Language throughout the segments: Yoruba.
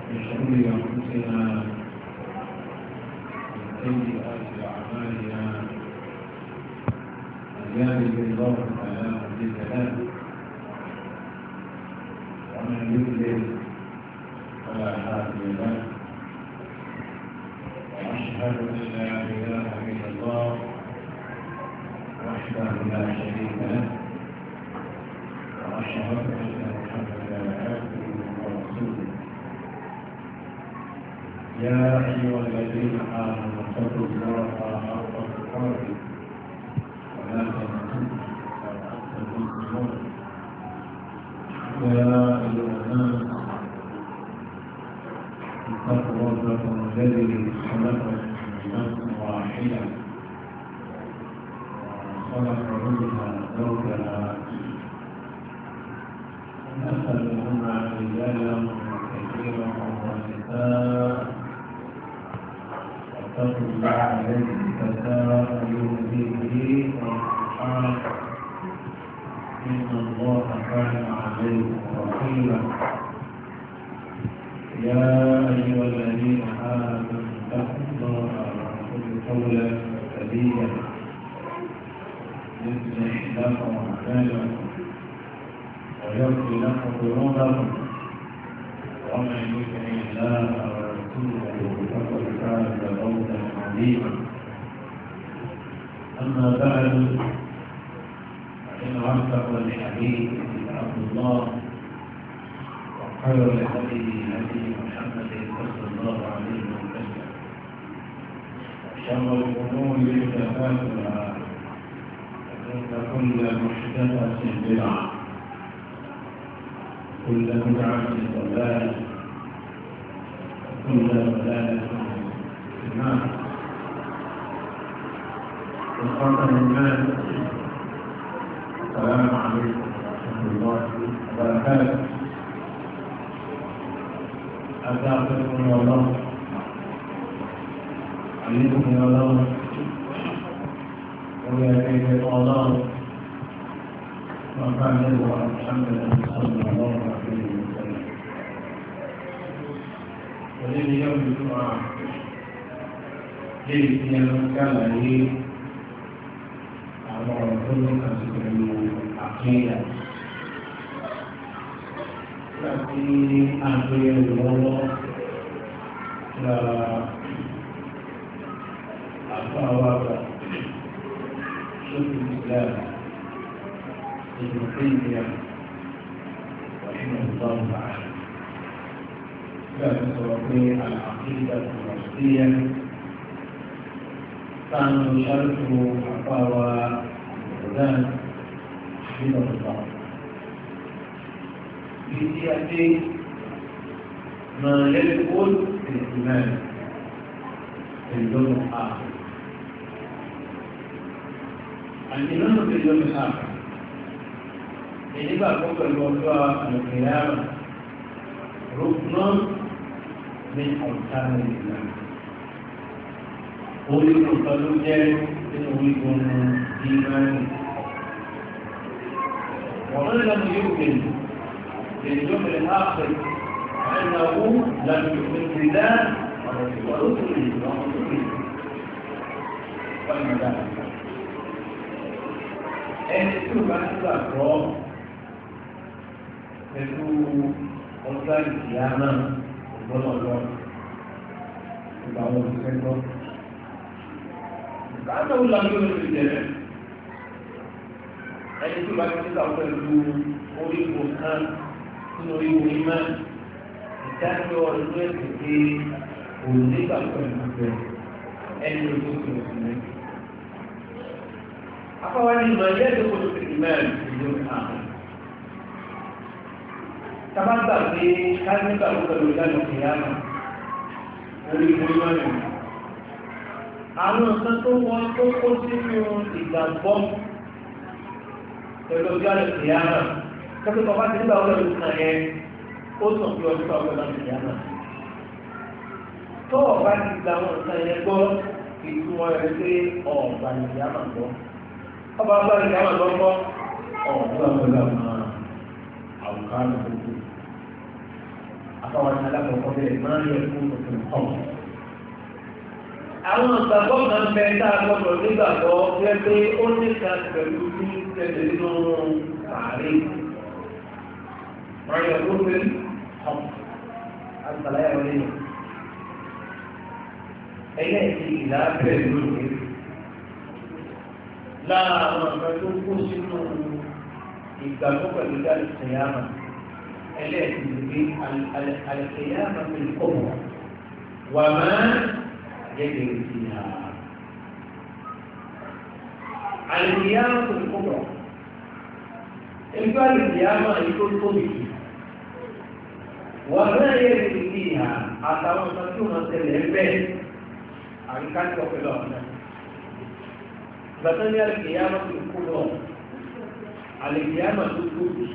من شرور أنفسنا ومن سيئات أعمالنا من يهده الله فلا مضل له ومن يضلل فلا هادي له وأشهد أن لا إله إلا الله وحده لا شريك له وأشهد أن محمدا عبده ورسوله يا أيها الذين آمنوا اتقوا الله حق تقاته ولا تموتن إلا وأنتم مسلمون يا أيها الناس اتقوا ربكم الذي خلقكم من نفس واحدة وخلق منها زوجها ونسأل منهما رجالا كثيرا ونساء واتقوا الله الذي تساءلون به والأرحام إن الله كان عليكم رقيبا يا أيها الذين آمنوا اتقوا الله وقولوا قولا سديدا يصلح لكم أعمالكم ويغفر لكم ذنوبكم ومن يطع الله ورسوله فقد فاز فوزا عظيما أما بعد فإن أصدق الحديث كتاب الله وخير الهدي هدي محمد صلى الله عليه وسلم وشر الأمور محدثاتها فإن كل محدثة بدعة كل بدعة ضلالة وكل ضلالة في النار وقال الناس السلام عليكم ورحمة الله وبركاته أتاكم يا الله عليكم يا الله ويا الله وكان يدعو محمد صلى الله عليه وسلم ولن يوم الجمعة ليس كان لي على رسول الله عقيدة لكن أعطي الله لا أفاوض شوف الإسلام ابن تيمية رحمه الله تعالى لا تستطيع العقيدة الوسطية كانوا يشاركوا فتاوى السودان حفظه الله في سياسة ما يدخل في الاهتمام في اليوم الآخر الإيمان في اليوم الآخر إذا كنت الوفاء القيامة ركن من أركان الإسلام أريد الفلوجة أريد الإيمان ومن لم يؤمن باليوم الآخر فإنه لم يؤمن بالله ورسله والملائكة ẹni tí ó bá nígbà gbọ́ pẹ̀lú ọjọ́ ìyá náà ọgbọ́nọ̀lọ́ ìgbà wọn ò fẹ́ gbọ́. Ìgbàlá wo la yóò lè jẹ̀rẹ̀? Ẹni tí ó bá nígbà pẹ̀lú oríwo kan nínú oríwo ìmọ̀ ìdájọ́ ọdún ẹ̀sìn pé òun nígbà pẹ̀lú ẹni tó ti rẹ̀ sílẹ̀. أخواني ما يدخل في الإيمان في اليوم الآخر تبدأ في هذا يبدأ الولاء القيامة والإيمان àwọn nǹkan tó wọ́n tó kó sínú ìgbàgbọ́ pẹ̀lú ọjọ́ àlẹ́ ìyáàmà kẹ́kẹ́ tó bá ti nígbà wọlé ìlú kan yẹn ó sàn fi ọdún tó ọgbẹ́ láti ìyáàmà tó ọba ti gba àwọn nǹkan yẹn gbọ́ ìtumọ̀ rẹ̀ pé ọ̀gbà ìyáàmà gbọ́ ọba ọba ìyáàmà lọ́gbọ́ ọ̀gbà pẹ̀lú àwọn àwùká lọ́gbọ́ àtàwọn alákọ̀ọ́kọ́ bẹ̀rẹ̀ máa ń yẹ fún òfin ọ̀hún. Àwọn ìgbàgbọ́ kan bẹ tá a gbọ́dọ̀ nígbàgbọ́ pé pé ó ní kan pẹ̀lú ní tẹ̀lé nínú ààrẹ. Wọ́n yẹ kó pé ọ̀hún àtàlàyé wọlé yẹn. Ẹlẹ́ẹ̀kì ìlà bẹ̀rẹ̀ lónìí. Lára àwọn ọ̀gá tó kó sínú ìgbàgbọ́ pẹ̀lú dáàbò ìṣẹ̀yàmà. Ẹlẹ́ẹ̀kì ìgbé àlẹ́kẹ̀yàmà pẹ̀lú kọ̀wọ̀. Wà máa يجري فيها القيامة الكبرى إنكار القيامة يكون طبيعي وما يجري فيها أتوا تكون التلبية أنكار كفلان بطن القيامة الكبرى القيامة الكبرى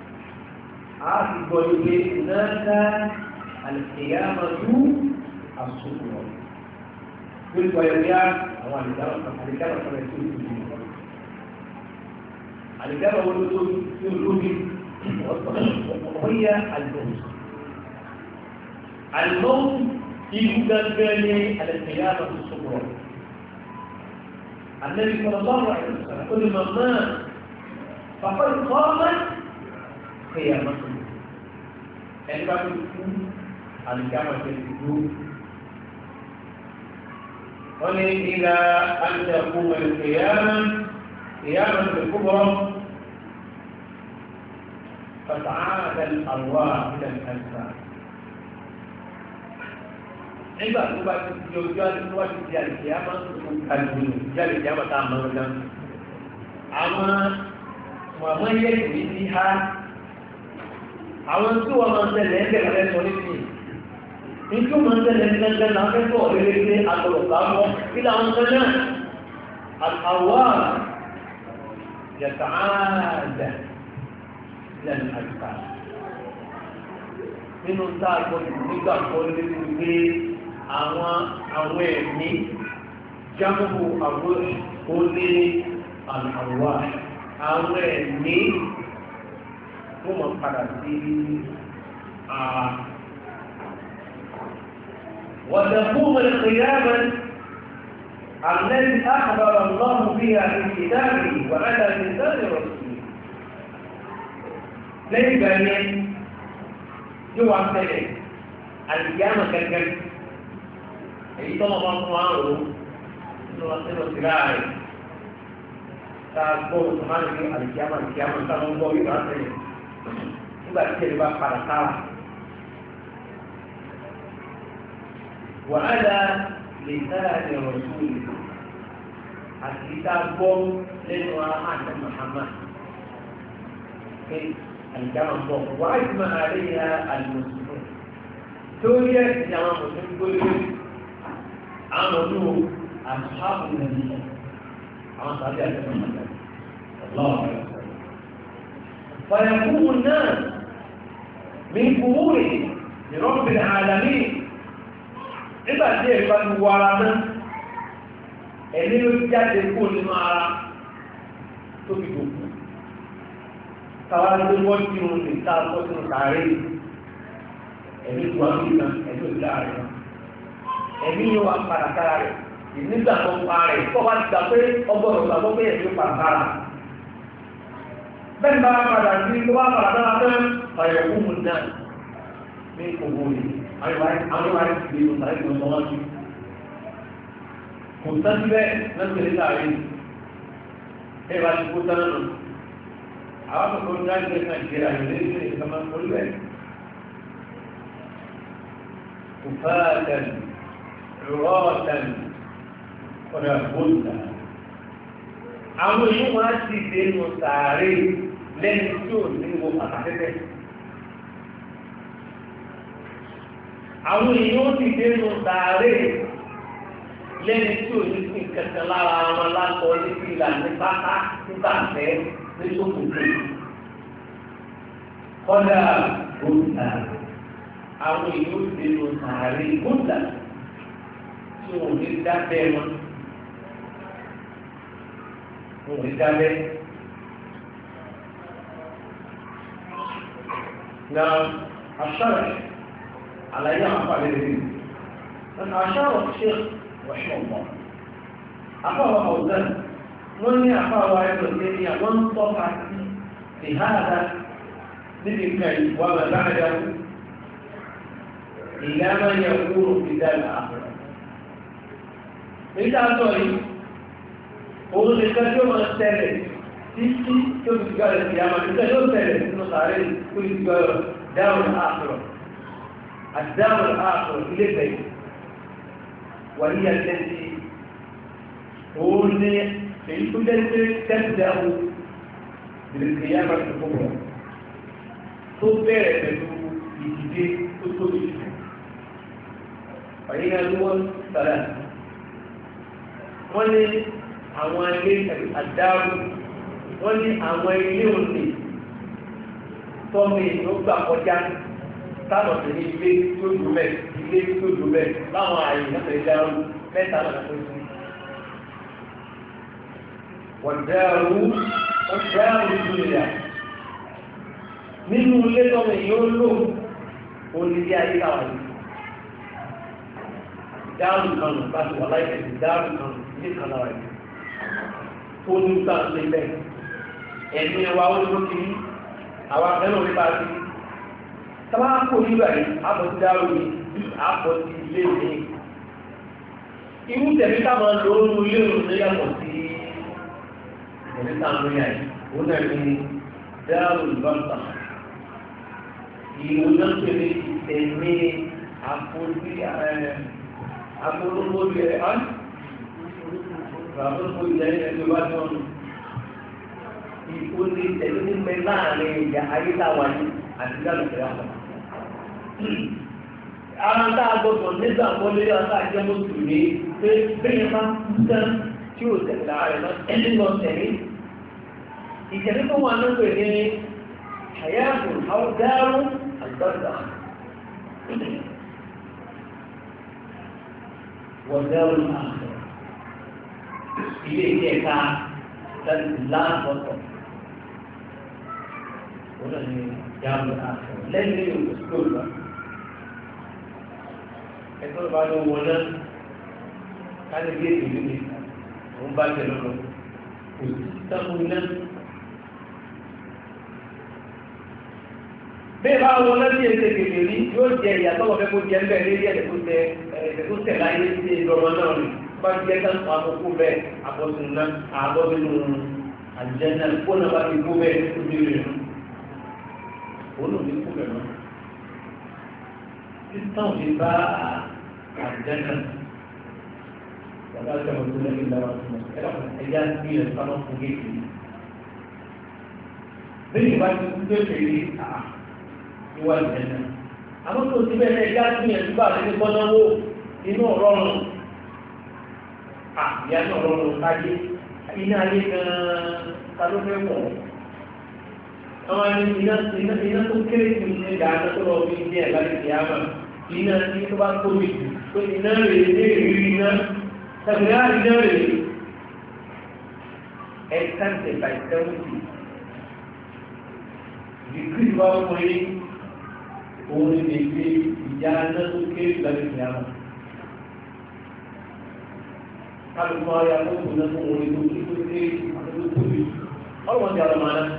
أقول هناك القيامة الصغرى كل ويويات هو الإجابة كما يقول الإجابة والوجود وهي الموت يوجد بين القيامة الصغرى. النبي صلى الله عليه وسلم كل من مات فقد قامت قيامته. يعني بعد القيامة الوجود إلى أن تقوم القيامة قيامة الكبرى فتعاد الأرواح إلى الأجساد. nígbà tó bá ti di ojú àti tó bá ti di àlìkìyámà àlùmí di àlìkìyámà tá a mọ̀ ọ́n náà àwọn mọ̀mọ́ yẹ kìí ní ha àwọn tí wọ́n máa ń tẹ̀lé ẹgbẹ̀rún lẹ́sọ̀ níbi nítorí wọn tẹ̀lé ẹgbẹ́ náà fẹ́tọ̀ lélẹ́gbẹ́ àtọ̀lọ̀pàá kí làwọn tẹ́lẹ̀ àwọ̀ yàtàádà lẹ́nu àjùkà nínú tá a gbọ́dọ̀ nígbàgbọ́ lórí pé àwọn ẹ̀mí jámù àwọn olè àwọ̀ àwọn ẹ̀mí wọ́n máa padà sí وتقوم القيامة التي أخبر الله فيها في كتابه وعلى لسان رسوله ليس بأن يوعى سنة القيامة كالكل èyí tọ́lọ̀ bá fún wa rò nínú síláàrì tá a gbọ́ oṣù máa ń fi àlìkíyàmà tá a ń gbọ́ yóò bá tẹ̀lé nígbà tí tẹ̀lé bá padà sára. وعلى لسان رسوله الكتاب لنوراء محمد في الجامع وأجمع عليها المسلمون سوريا جامع مسلم كل عملوا أصحاب النبي عن طبيعة محمد الله عليه وسلم فيقوم الناس من قبورهم لرب العالمين nígbà tí ẹ̀rí bá ti wọ ara náà ẹ̀mí ló jáde kó nínú ara tó fi dòkú káwá ló wọ́n tí wọn lè ta ọkọ̀ sínú kàárẹ̀ ẹ̀mí tó wà ní ìgbà ẹ̀mí òjò ààrẹ náà ẹ̀mí yóò wà padà kára rẹ̀ ìnígbà tó pa rẹ̀ tó bá ti gbà pé ọgbọ́dọ̀ gbàgbọ́ pé ẹ̀mí ó padà kára bẹ́ẹ̀ bá padà sí tó bá padà dára tán ọ̀yọ̀ kú mu náà ní ìkòkò rẹ̀ àwọn àrí ti gbé ọ̀sán ìgbọ̀n tó wọ́n sí kò sáájú bẹ́ẹ̀ lọ́sẹ̀ nígbà rí ẹ bá ti kó sáná nù àwọn akọ̀kọ̀ ní láti gbé nàìjíríà yóò lé ní ìkàmá orí bẹ́ẹ̀ kò fáàtàn rọ́ọ̀tàn ọ̀dà bóńtà àwọn èèyàn wọn á sì dé nù sàárè lẹ́ni tí ò ní wo pàtàkì àwọn èèyàn ti dénú sàárè lẹ́ni tí ò ní sí kẹ̀kẹ́ lára wọn látọ̀ ní fìlà ní pátá nígbà tẹ́ ní sókòtò kọ́dà gbòǹdà àwọn èèyàn ti dénú sàárè gbòǹdà tí wọn ò ní dábẹ́ wọn wọn ò ní dábẹ́. Now, àṣàrẹ̀ على أيام أفعال أن أشار الشيخ رحمه الله أفعل أوزان من أفعل ابن تيمية وانطفع في هذا للإمكان وما بعده إلى ما يكون في ذلك الآخرة إذا أتوني òun nìkan tí ó máa tẹ́lẹ̀ títí tí ó fi gbọ́rẹ̀ sí àmà nìkan yóò tẹ́lẹ̀ nínú sàárè tó fi gbọ́rẹ̀ dáhùn ààfẹ́rọ̀ àti dáhùn ààfẹ́rọ̀ ilé bẹ̀rẹ̀ wà ní ẹ̀lẹ́ tí òun ní èyí tó jẹ́ pé tẹ́sìdáhù ìrìnkè yá máa tó kọ́kọ́ tó bẹ̀rẹ̀ pẹ̀lú ìdíje tó tóbi jù ọ̀yìn ẹ̀lú wọn sàrà wọ́n ní àwọn ilé àdáàrù wọ́n ní àwọn ilé òní tọ́mì ló gbà kọjá táwọn sì ní ilé tó jù mẹ́ ilé tó jù mẹ́ láwọn ààyè lọ́sẹ̀ ìdáàrù mẹ́ta náà tó sí wọ̀dáàrù ìdúnìyà nínú ilé tọ́mì yóò lò onílé ayé láwọn yìí ìdáàrù kan bá ti wà láìpẹ́ ìdáàrù kan ilé kan láwọn yìí tó ní gbà ń lé bẹ́ẹ̀ ẹ̀mí wa ó ló ti rí àwọn akẹ́lẹ́ orí bá ti sábà kò nígbà yìí àbọ̀tí dáró ní àbọ̀tí ilé mi irú tẹ̀mí táwọn lóòrùn ilé òun ní yàtọ̀ sí ìtẹ̀mí táwọn lóyà yìí òun náà ní dáró ìbáta ìwò náà tó ní ìtẹ̀mí àpolówó rẹ̀ á Rasul pun jadi keluarga ikut di sini memang ni ya ayat awal ada berapa. Orang tak boleh nizam boleh orang tak jamu sini. Memang bukan cuma sekedar ini ini. Jadi tu mana tu ini hayatun atau darun al-barzakh. Wadarul akhir. Ilé ẹ̀ka láti láàbọ̀tọ̀ òun ni jáàmù àṣọ lẹ́yìn ní òkú sí òòlù ẹ̀tọ́ bá ló wọ náà káàdì bí èdè lóde òun bá tẹ̀ lọ́lọ́ kò sí sáfún iná. bẹ́ẹ̀ bá wọ náà sí ẹsẹ̀ kèké rí yóò jẹ ìyàtọ̀ ọ̀fẹ́ kó jẹ ń bẹ̀ lórí ẹ̀dẹ̀ tó tẹ̀ láyé sí ìdọ̀rọ̀ náà rí. Bá jẹ́ ká àkókò bẹ́ẹ̀ àbọ̀sùn náà àbọ̀sùn àjẹ́nà kó náà bá ti kó bẹ́ẹ̀ tó bí rẹ̀ òun ò ní kó bẹ́ẹ̀ náà títàn ní bá àjẹ́nà bàbá àjẹ́mọ̀ tó lẹ́yìn lára fún ẹ̀yà sí ẹ̀ sábà fún géèkì lẹ́yìn bá ti kú bẹ́ẹ̀ rí ìwà àjẹ́nà àwọn tó ti bẹ́ẹ̀ ẹ̀yà sí ẹ̀ tó bá àti ní bọ́náwó inú ọ̀rọ̀rùn ìyá náà lọ́rùn káyé iná ayé gan-an ká ló fẹ́ wọ̀ àwọn iná tó kéré jù ní ìdáná tó lọ bí ní ẹ̀lá ìdí àmà iná tí tó bá tóbi jù tó iná rèé ní ìrírí iná tàbí á iná rèé ẹ̀káǹtẹ̀ by 70 ìdíkì bá wọ́n yé òun ní ìgbé ìyá náà tó kéré jù láti ìdí àmà kálukú ayé akókò náà fún orin tó kí tó dé àtúntò tóbi ọlọ́wọ́n ti àlọ́ máa ná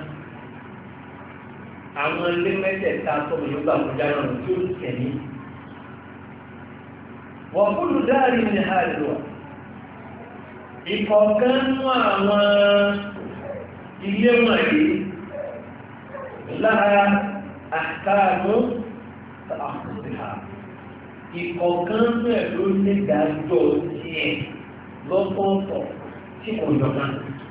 àwọn ilé mẹ́tẹ̀ẹ̀ta tọ́mọ yóò gbà fún jáde ọ̀nà tí ó tẹ̀lé wọ́n kúrò dáàrí ní àìlúwà ìkọ̀ọ̀kan mú àwọn ilé wọ̀nyí lára àtàánú àkùsìhà ìkọ̀ọ̀kan mú ẹ̀ ló ní dájọ́ tiẹ̀ lọ́pọ̀ọ̀pọ̀ tí kò jọba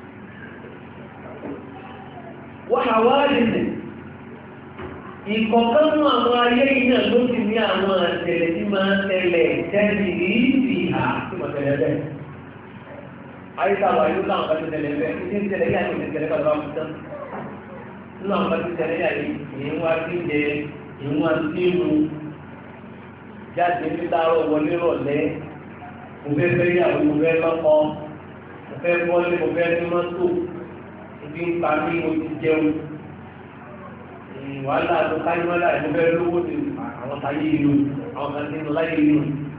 wọ́n àwárìnì ìkọ̀kánú àwọn ayé iná ló ti ní àwọn àtẹ̀lẹ̀ tí máa ń tẹ̀lẹ̀ tẹ́lẹ̀ ìrìnbí ìhà tí mọ̀ tẹ̀lẹ̀ bẹ́ẹ̀ ayétàwà yóò láwọn bá ti tẹ̀lẹ̀ bẹ́ẹ̀ tí ń tẹ̀lẹ̀ yà ní ìtẹ̀lẹ̀ bá bá fún tán nínú àwọn bá ti tẹ̀lẹ̀ yà yìí ìyẹn wá sí jẹ ìyẹn wá sí mu jáde ní láàárọ̀ wọlé rọ̀lẹ́ mo fẹ́ fẹ́ yàwó mo fẹ́ lọ́kọ́ mo fẹ́ bọ́lé mo fẹ́ ní mọ́tò ibi ń pa mí mo ti jẹun wàhálà tó káyé mọ́lá ẹ̀ mo fẹ́ lówó ti àwọn àwọn táyé ìlú àwọn kan tí ń lọ láyé ìlú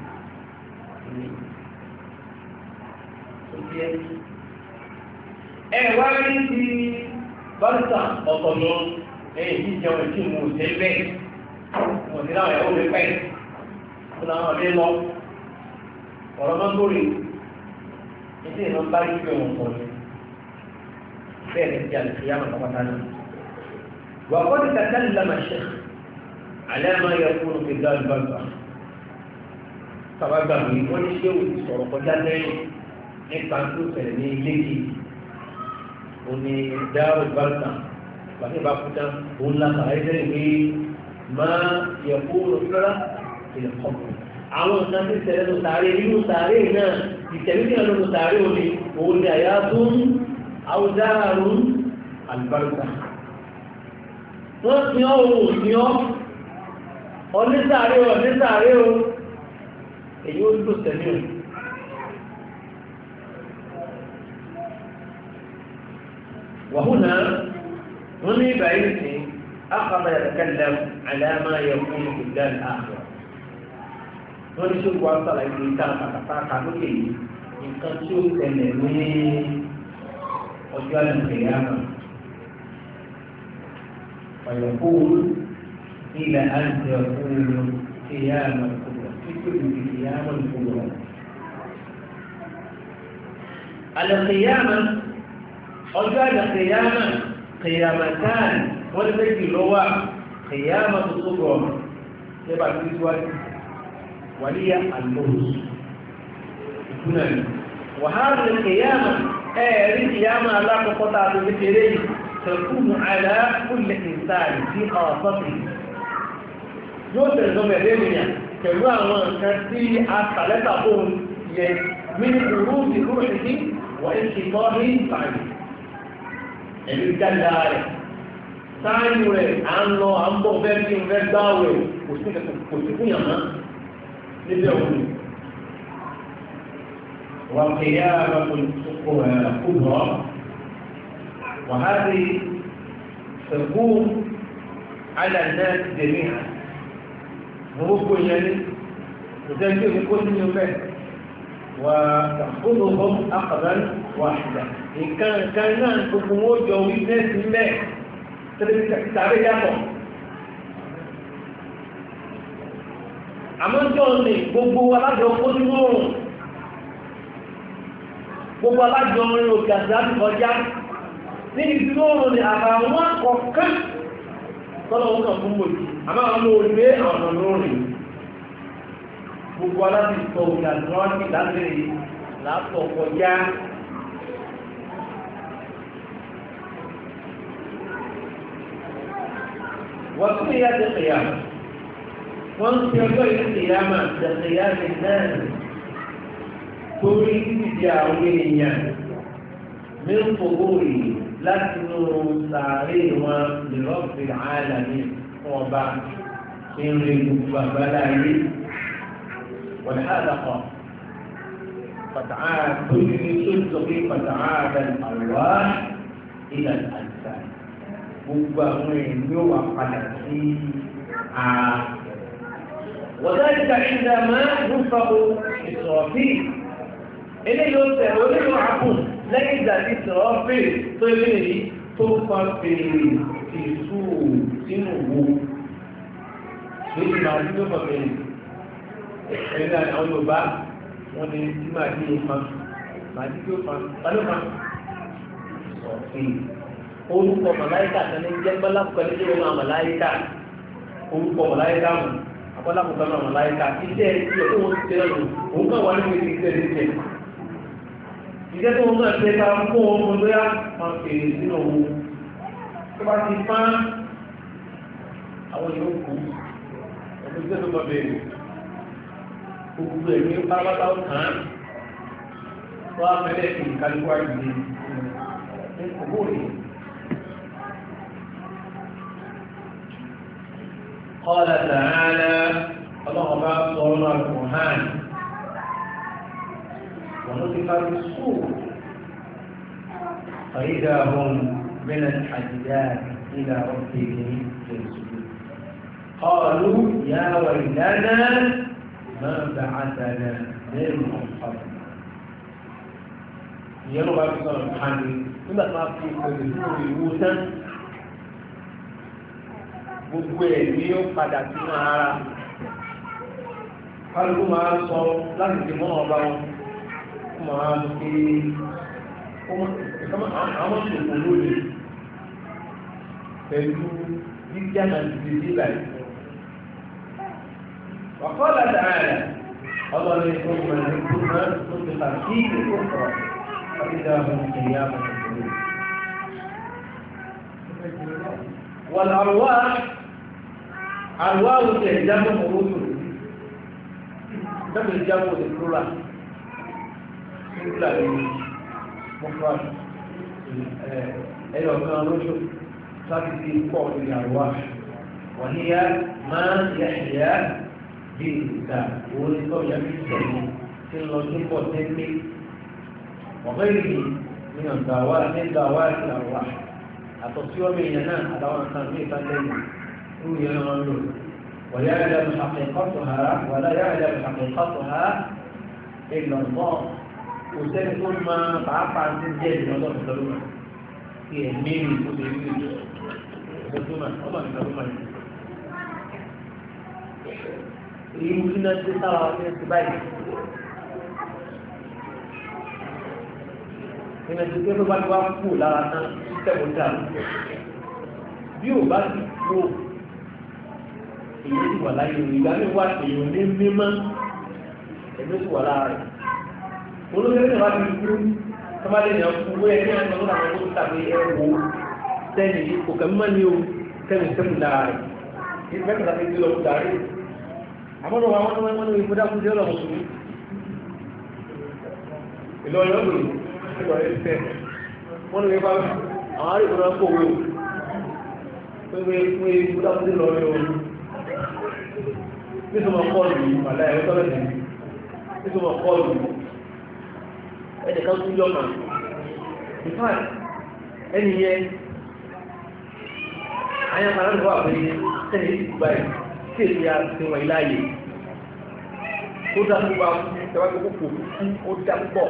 ẹ wá rí ti bárísà ọ̀tọ̀ lọ ẹ̀yìn tí ìjẹun tí mo ṣe bẹ́ẹ̀ mo ti láwọn ẹ̀wọ́ mi pẹ́ mo làwọn ọ̀dẹ́ lọ ọ̀rọ̀ máa ń gbórí ìdí ìná bá rí pé wọn sọ ni bẹ́ẹ̀ ni ti àlùfíà yàmà pápátá náà wà á kọ́ni kàtà lama ṣe alẹ́ máa yẹ kúrò fi dá ìbáṣà sábà gbàgbé wọ́n ní ṣé òun ti sọ̀rọ̀ kọjá lẹ́yìn nípa tó ṣẹlẹ̀ ní ilé yìí òní dáàbò ìbáṣà bàtí ìbá kúta òun la kàrà ẹsẹ̀ ìwé máa yẹ kúrò fẹ́ra ilẹ̀ kọ̀ọ̀kan àwọn nǹkan tí ṣẹlẹ̀ ló sáré nínú sáré náà ìtẹ̀lé ní ọdún sáré òun ni àyà fún àwùjáàrún àlùbáríkà wọ́n ti ọ́ òun ní ọ́ ọ̀nísàáré o èyí ó tó tẹ̀lé o wàhúnà wọ́n ní ìbáyé sí أخذ يتكلم على ما يكون في الدار الآخرة wọ́n ní ṣókò àtàlà ìlú ìta pàtàkì lókè yìí nǹkan tí ó tẹ̀lẹ̀ ní ọjọ́ àlùkìyámà ọ̀yọ̀kúrú ilẹ̀ àti ọ̀kúrú kìyámà ìkúrọ̀ títí ìlú kìyámà ìkúrọ̀. àlùkìyámà ọjọ́ àlùkìyámà kìyámà táàn wọ́n ní méjì lọ́wọ́ kìyámà tó tó rọ̀ nígbà tí wọ́n ولي الموت وهذه القيامة القيامة لا تقطع بمثله تكون على كل إنسان في خاصته يوصل زمن الدنيا كما كان في الثلاثة قول من خروج روحه وانقطاع سعيه الجنة sáyìn rẹ̀ à ń lọ à ń bọ̀ bẹ́ẹ̀ kí n fẹ́ gbáwẹ̀ kò sí fún yàrá níbẹ̀ òun wà kéyà kúrò وهذه تكون على الناس جميعا ممكن يعني تجد كل يوم وتأخذهم أخذا واحدا إن كان حكومات جوي ناس ما تعرف àmọ́jọ́ ní gbogbo alájọ kójú oòrùn gbogbo alájọ orin òkè àti láti kọjá ní ìdúró oòrùn ní àbàwọn kọ̀ọ̀kan tọ́lọ̀wọ́n kan fún mòjì àmáwọn olùgbé àwọn olórin gbogbo alájọ ìtọ̀ òkè àti láti látọ̀ kọjá wọ́n tún ní yá ti kìyà wọ́n ti ọjọ́ ìsìyàmà ìdàkìyàmì náà torí títí àwọn èèyàn ní fòwòrì láti nù sàárè wọn lèrọ́pì àlàní fún ọba ìrìn gbogbo àgbáláyé wọ́n hàdàkọ̀ pàtàkì torí ní sóòtòkè pàtàkì àwọ̀ ilẹ̀ àìsàn gbogbo àwọn èèyàn yóò wà padà sí وذلك عندما ينفق إسرافيل إليه يوسف وليه يعقون ليس إسرافيل طيبه توفى في سوء سنه ليس ما يوفى فيه إذا أقول بقى wọ́n ní máa di ìfàn máa di tó fan balùwà ọ̀fìn orúkọ màláìkà tẹ́lẹ̀ jẹ́ gbọ́lápùkọ́ ní ìwé máa màláìkà orúkọ màláìkà mọ̀ àbọ́lápùkọ́ máa màláìkà iṣẹ́ tí ó wọ́n ti tẹ́lẹ̀ lò òun kàn wá ní ìwé ti tẹ́lẹ̀ tẹ́lẹ̀ iṣẹ́ tó wọ́n náà tẹ́ ká fún wọn fún lóyá máa fèrè sínú owó tó bá ti fán àwọn yóò kú ọdún iṣẹ́ tó bá bẹ̀rẹ̀ gbogbo ẹ̀mí pátápátá ó kàn án wọ́n á fẹ́lẹ́ fi kálukú àgbè ní òbóòrè. قال تعالى الله بارك صورنا القرآن ونطق بالصور فإذا هم من الحجاج إلى ربهم ينسجون قالوا يا ويلنا ما بعثنا من قبل ìyẹn ló bá fi sọ̀rọ̀ ìhàndì nígbà tí wọ́n fi ìpèsè sínú ìwú tán gbogbo ẹ̀ ní ó padà sínú ara kálukú máa sọ láti fi mọ́ ọba wọn kó máa fi àwọn ṣòfò lónìí pẹ̀lú jíjí àmàlùfẹ́ sílẹ̀ وقال تعالى الله ثم ذكرنا نطق فيه الكفر فإذا هم قيام ينظرون والأرواح أرواح تهجم الرسل نبي الجمع للكرة سنجلة مفرد أيضا كان رسل ثابت قول الأرواح وهي ما يحيا بالإنسان والإنسان يمسك في اللطيف والتنمي وغيره من الدعوات الأرواح التصوير من ينام على أن تنمية الليل هو ينام ويعلم حقيقتها ولا يعلم حقيقتها إلا الله وسيكون ما تعرف عن تنجيل من الله سبحانه في أمين المسلمين سبحانه الله سبحانه irú kí náà ti sára wọn ní ẹsẹ̀ báyìí ìrìnà tó gbé tó bá ti wá kú lára tán tẹ̀wọ́ dà bí ò bá ti kú èyí ti wà láyé ìgbà mi wá èèyàn ní mímọ́ ẹgbẹ́ ti wà lára rẹ̀ olóyè ní wàá ti kú tọ́mọdé ní ọkùnrin wọ́n yẹ kí wọ́n tó náà tó tàbí ẹ̀wọ̀ sẹ́ni kò kẹ́ mọ́ ní o sẹ́ni sẹ́ni lára rẹ̀ ìfẹ́ kàtàkì ti lọ darí àmọ́nà wọn ní ìfúdákú jẹ́ ọ̀rọ̀ mùsùlùmí ìlọrin ọdún ìlọrin ìfẹ́ wọ́n ní ìfẹ́ àwọn àríkùnrin kò wé pé fún ìfúdákú jẹ́ lọ́rin ohun nítorí kọlù àdá ẹ̀rọ tọ́lẹ̀dẹ̀ nítorí kọlù ẹnìkan tún yọ́mà ìfẹ́ ẹni yẹn ayáfàá náà wà pé sẹ́yìn ìgbà ẹ̀ tí èdè àti wọ̀nyí láàyè tó dá púpọ̀ tẹwàá tó kò fún ó dá púpọ̀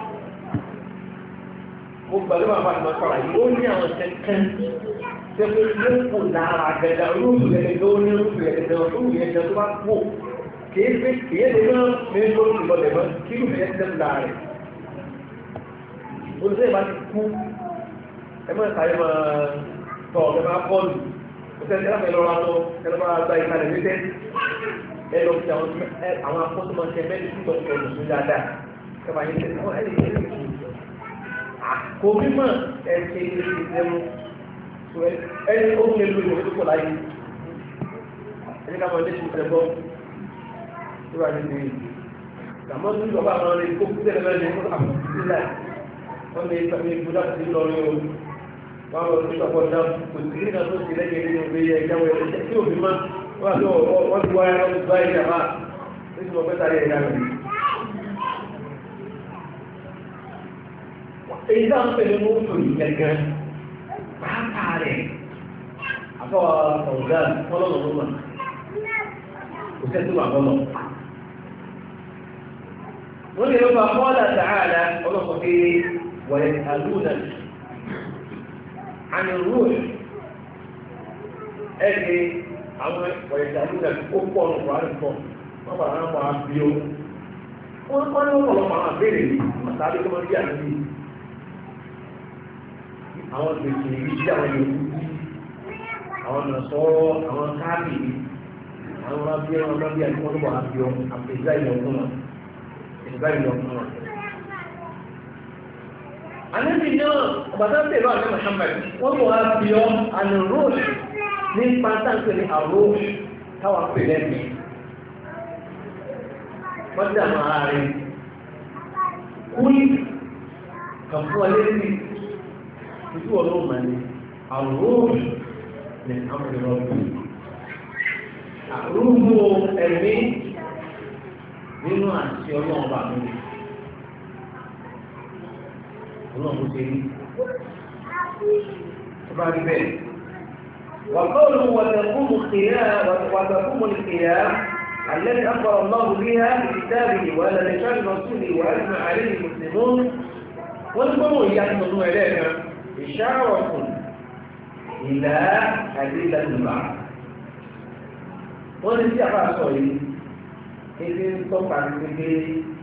mo gbàgbé máa bá ti máa sọ̀rọ̀ yìí ó ní àwọn kẹ́kẹ́ tẹ́lẹ̀ ló kò lára gẹ̀dà olóòtú ẹni tó ní olóòtú ẹni tó ní ẹni tó bá pò kìí pé kìí lè náà ní lóòtú lọlẹ̀ mọ́ kí ló fi ẹ́ tẹ́lẹ̀ lára rẹ̀ olùsẹ́ ìbá ti kú ẹ máa sáré máa tọ̀ ẹ máa kọ́ọ̀lù òtẹ́tẹ́ láti ẹlọ́ra tó ẹlọ́ra gba ìkàlẹ̀ létẹ́ ẹlọ́ fi àwọn akọ́sọ́mọṣẹ́ mẹ́rin tó tọ́ ọ̀dọ̀ dáadáa kẹfà yẹn tẹ̀sán wọ́n ẹni tẹ̀sán kù kò mímọ̀ ẹ̀ṣẹ̀ ilé ìṣẹ́mu ẹni ó ń lè lo ìwé tó pọ̀ láyé ẹni ká máa lé ṣe ìṣẹ́gbọ́ tó wà nínú yìí àmọ́ tó ń lọ́ba àwọn ọ̀rẹ́ kó kú tẹ̀lé mẹ́rin ní àbùkù sílẹ̀ wọ́n lè gbàgbé ìbúdá sí lọ́rin o wọ́n lọ sí ọ̀pọ̀ náà kò sí ní ìdájọ́ sí lẹ́yìn nínú ilé ẹ̀jáwó ẹ̀jẹ̀ tí òfin máa wọ́n tó wọ́n ti wáyé wọ́n ti bá ìjà máa ní ti mọ̀ pẹ́ sáré ẹ̀yà rẹ̀. èyí náà ń pèlè mú òtò ìgẹ̀gẹ̀ pàápàá rẹ̀ àfọwọ́ ọ̀gá fọlọ́nà ló mà kò sẹ́ tó wà bọ́lọ̀. wọ́n lè lọ́ba mọ́lá tààlà ọlọ́kọ̀ pé wọ̀nyẹ àlùdà àmì rúùs ẹ̀ẹ́dì àwọn wọ̀nyẹ àlùdà ó pọ̀ nù wà ní pọ̀ wọ́n bá wọn wà bí ó wọ́n kọ́ ní ọ̀pọ̀lọpọ̀ àwọn àbẹ̀rẹ̀ yìí àtàlẹ́ tó máa ń bí àdúgbò àwọn gbèsè yìí sí àwọn yòókù àwọn ọ̀nà sọ́ọ́ àwọn káàkiri àwọn ọmọbí ọmọbí àti wọn bọ̀ àbí ọmọ àti ìgbà ìlọ̀kùn wọn ìgbà ìlọ̀kùn wọn. Àníbi náà ọ̀bàtà ń bèèrè àti Muhammad wọ́n bọ̀ àbí ọ àni róòlù ní pàtàkì ní àróòlù táwọn pè lẹ́nu. Wọ́n dà máa rí kúlì kàn fún ọlé sí ìtú ọlọ́run mà ní àróòlù ní àwọn ìrọ̀lù. Àrùgbò ẹ̀mí nínú àti ọlọ́run bá mi. Ọlọ́run ṣe rí. Tó bá rí bẹ́ẹ̀, وقوله وتقوم القيام الذي أخبر الله بها في كتابه وعلى لسان رسوله وأجمع عليه المسلمون والقوم يحصلون إليك إشارة إلى أدلة البعض ونسي أخاصوي إذن طبعا في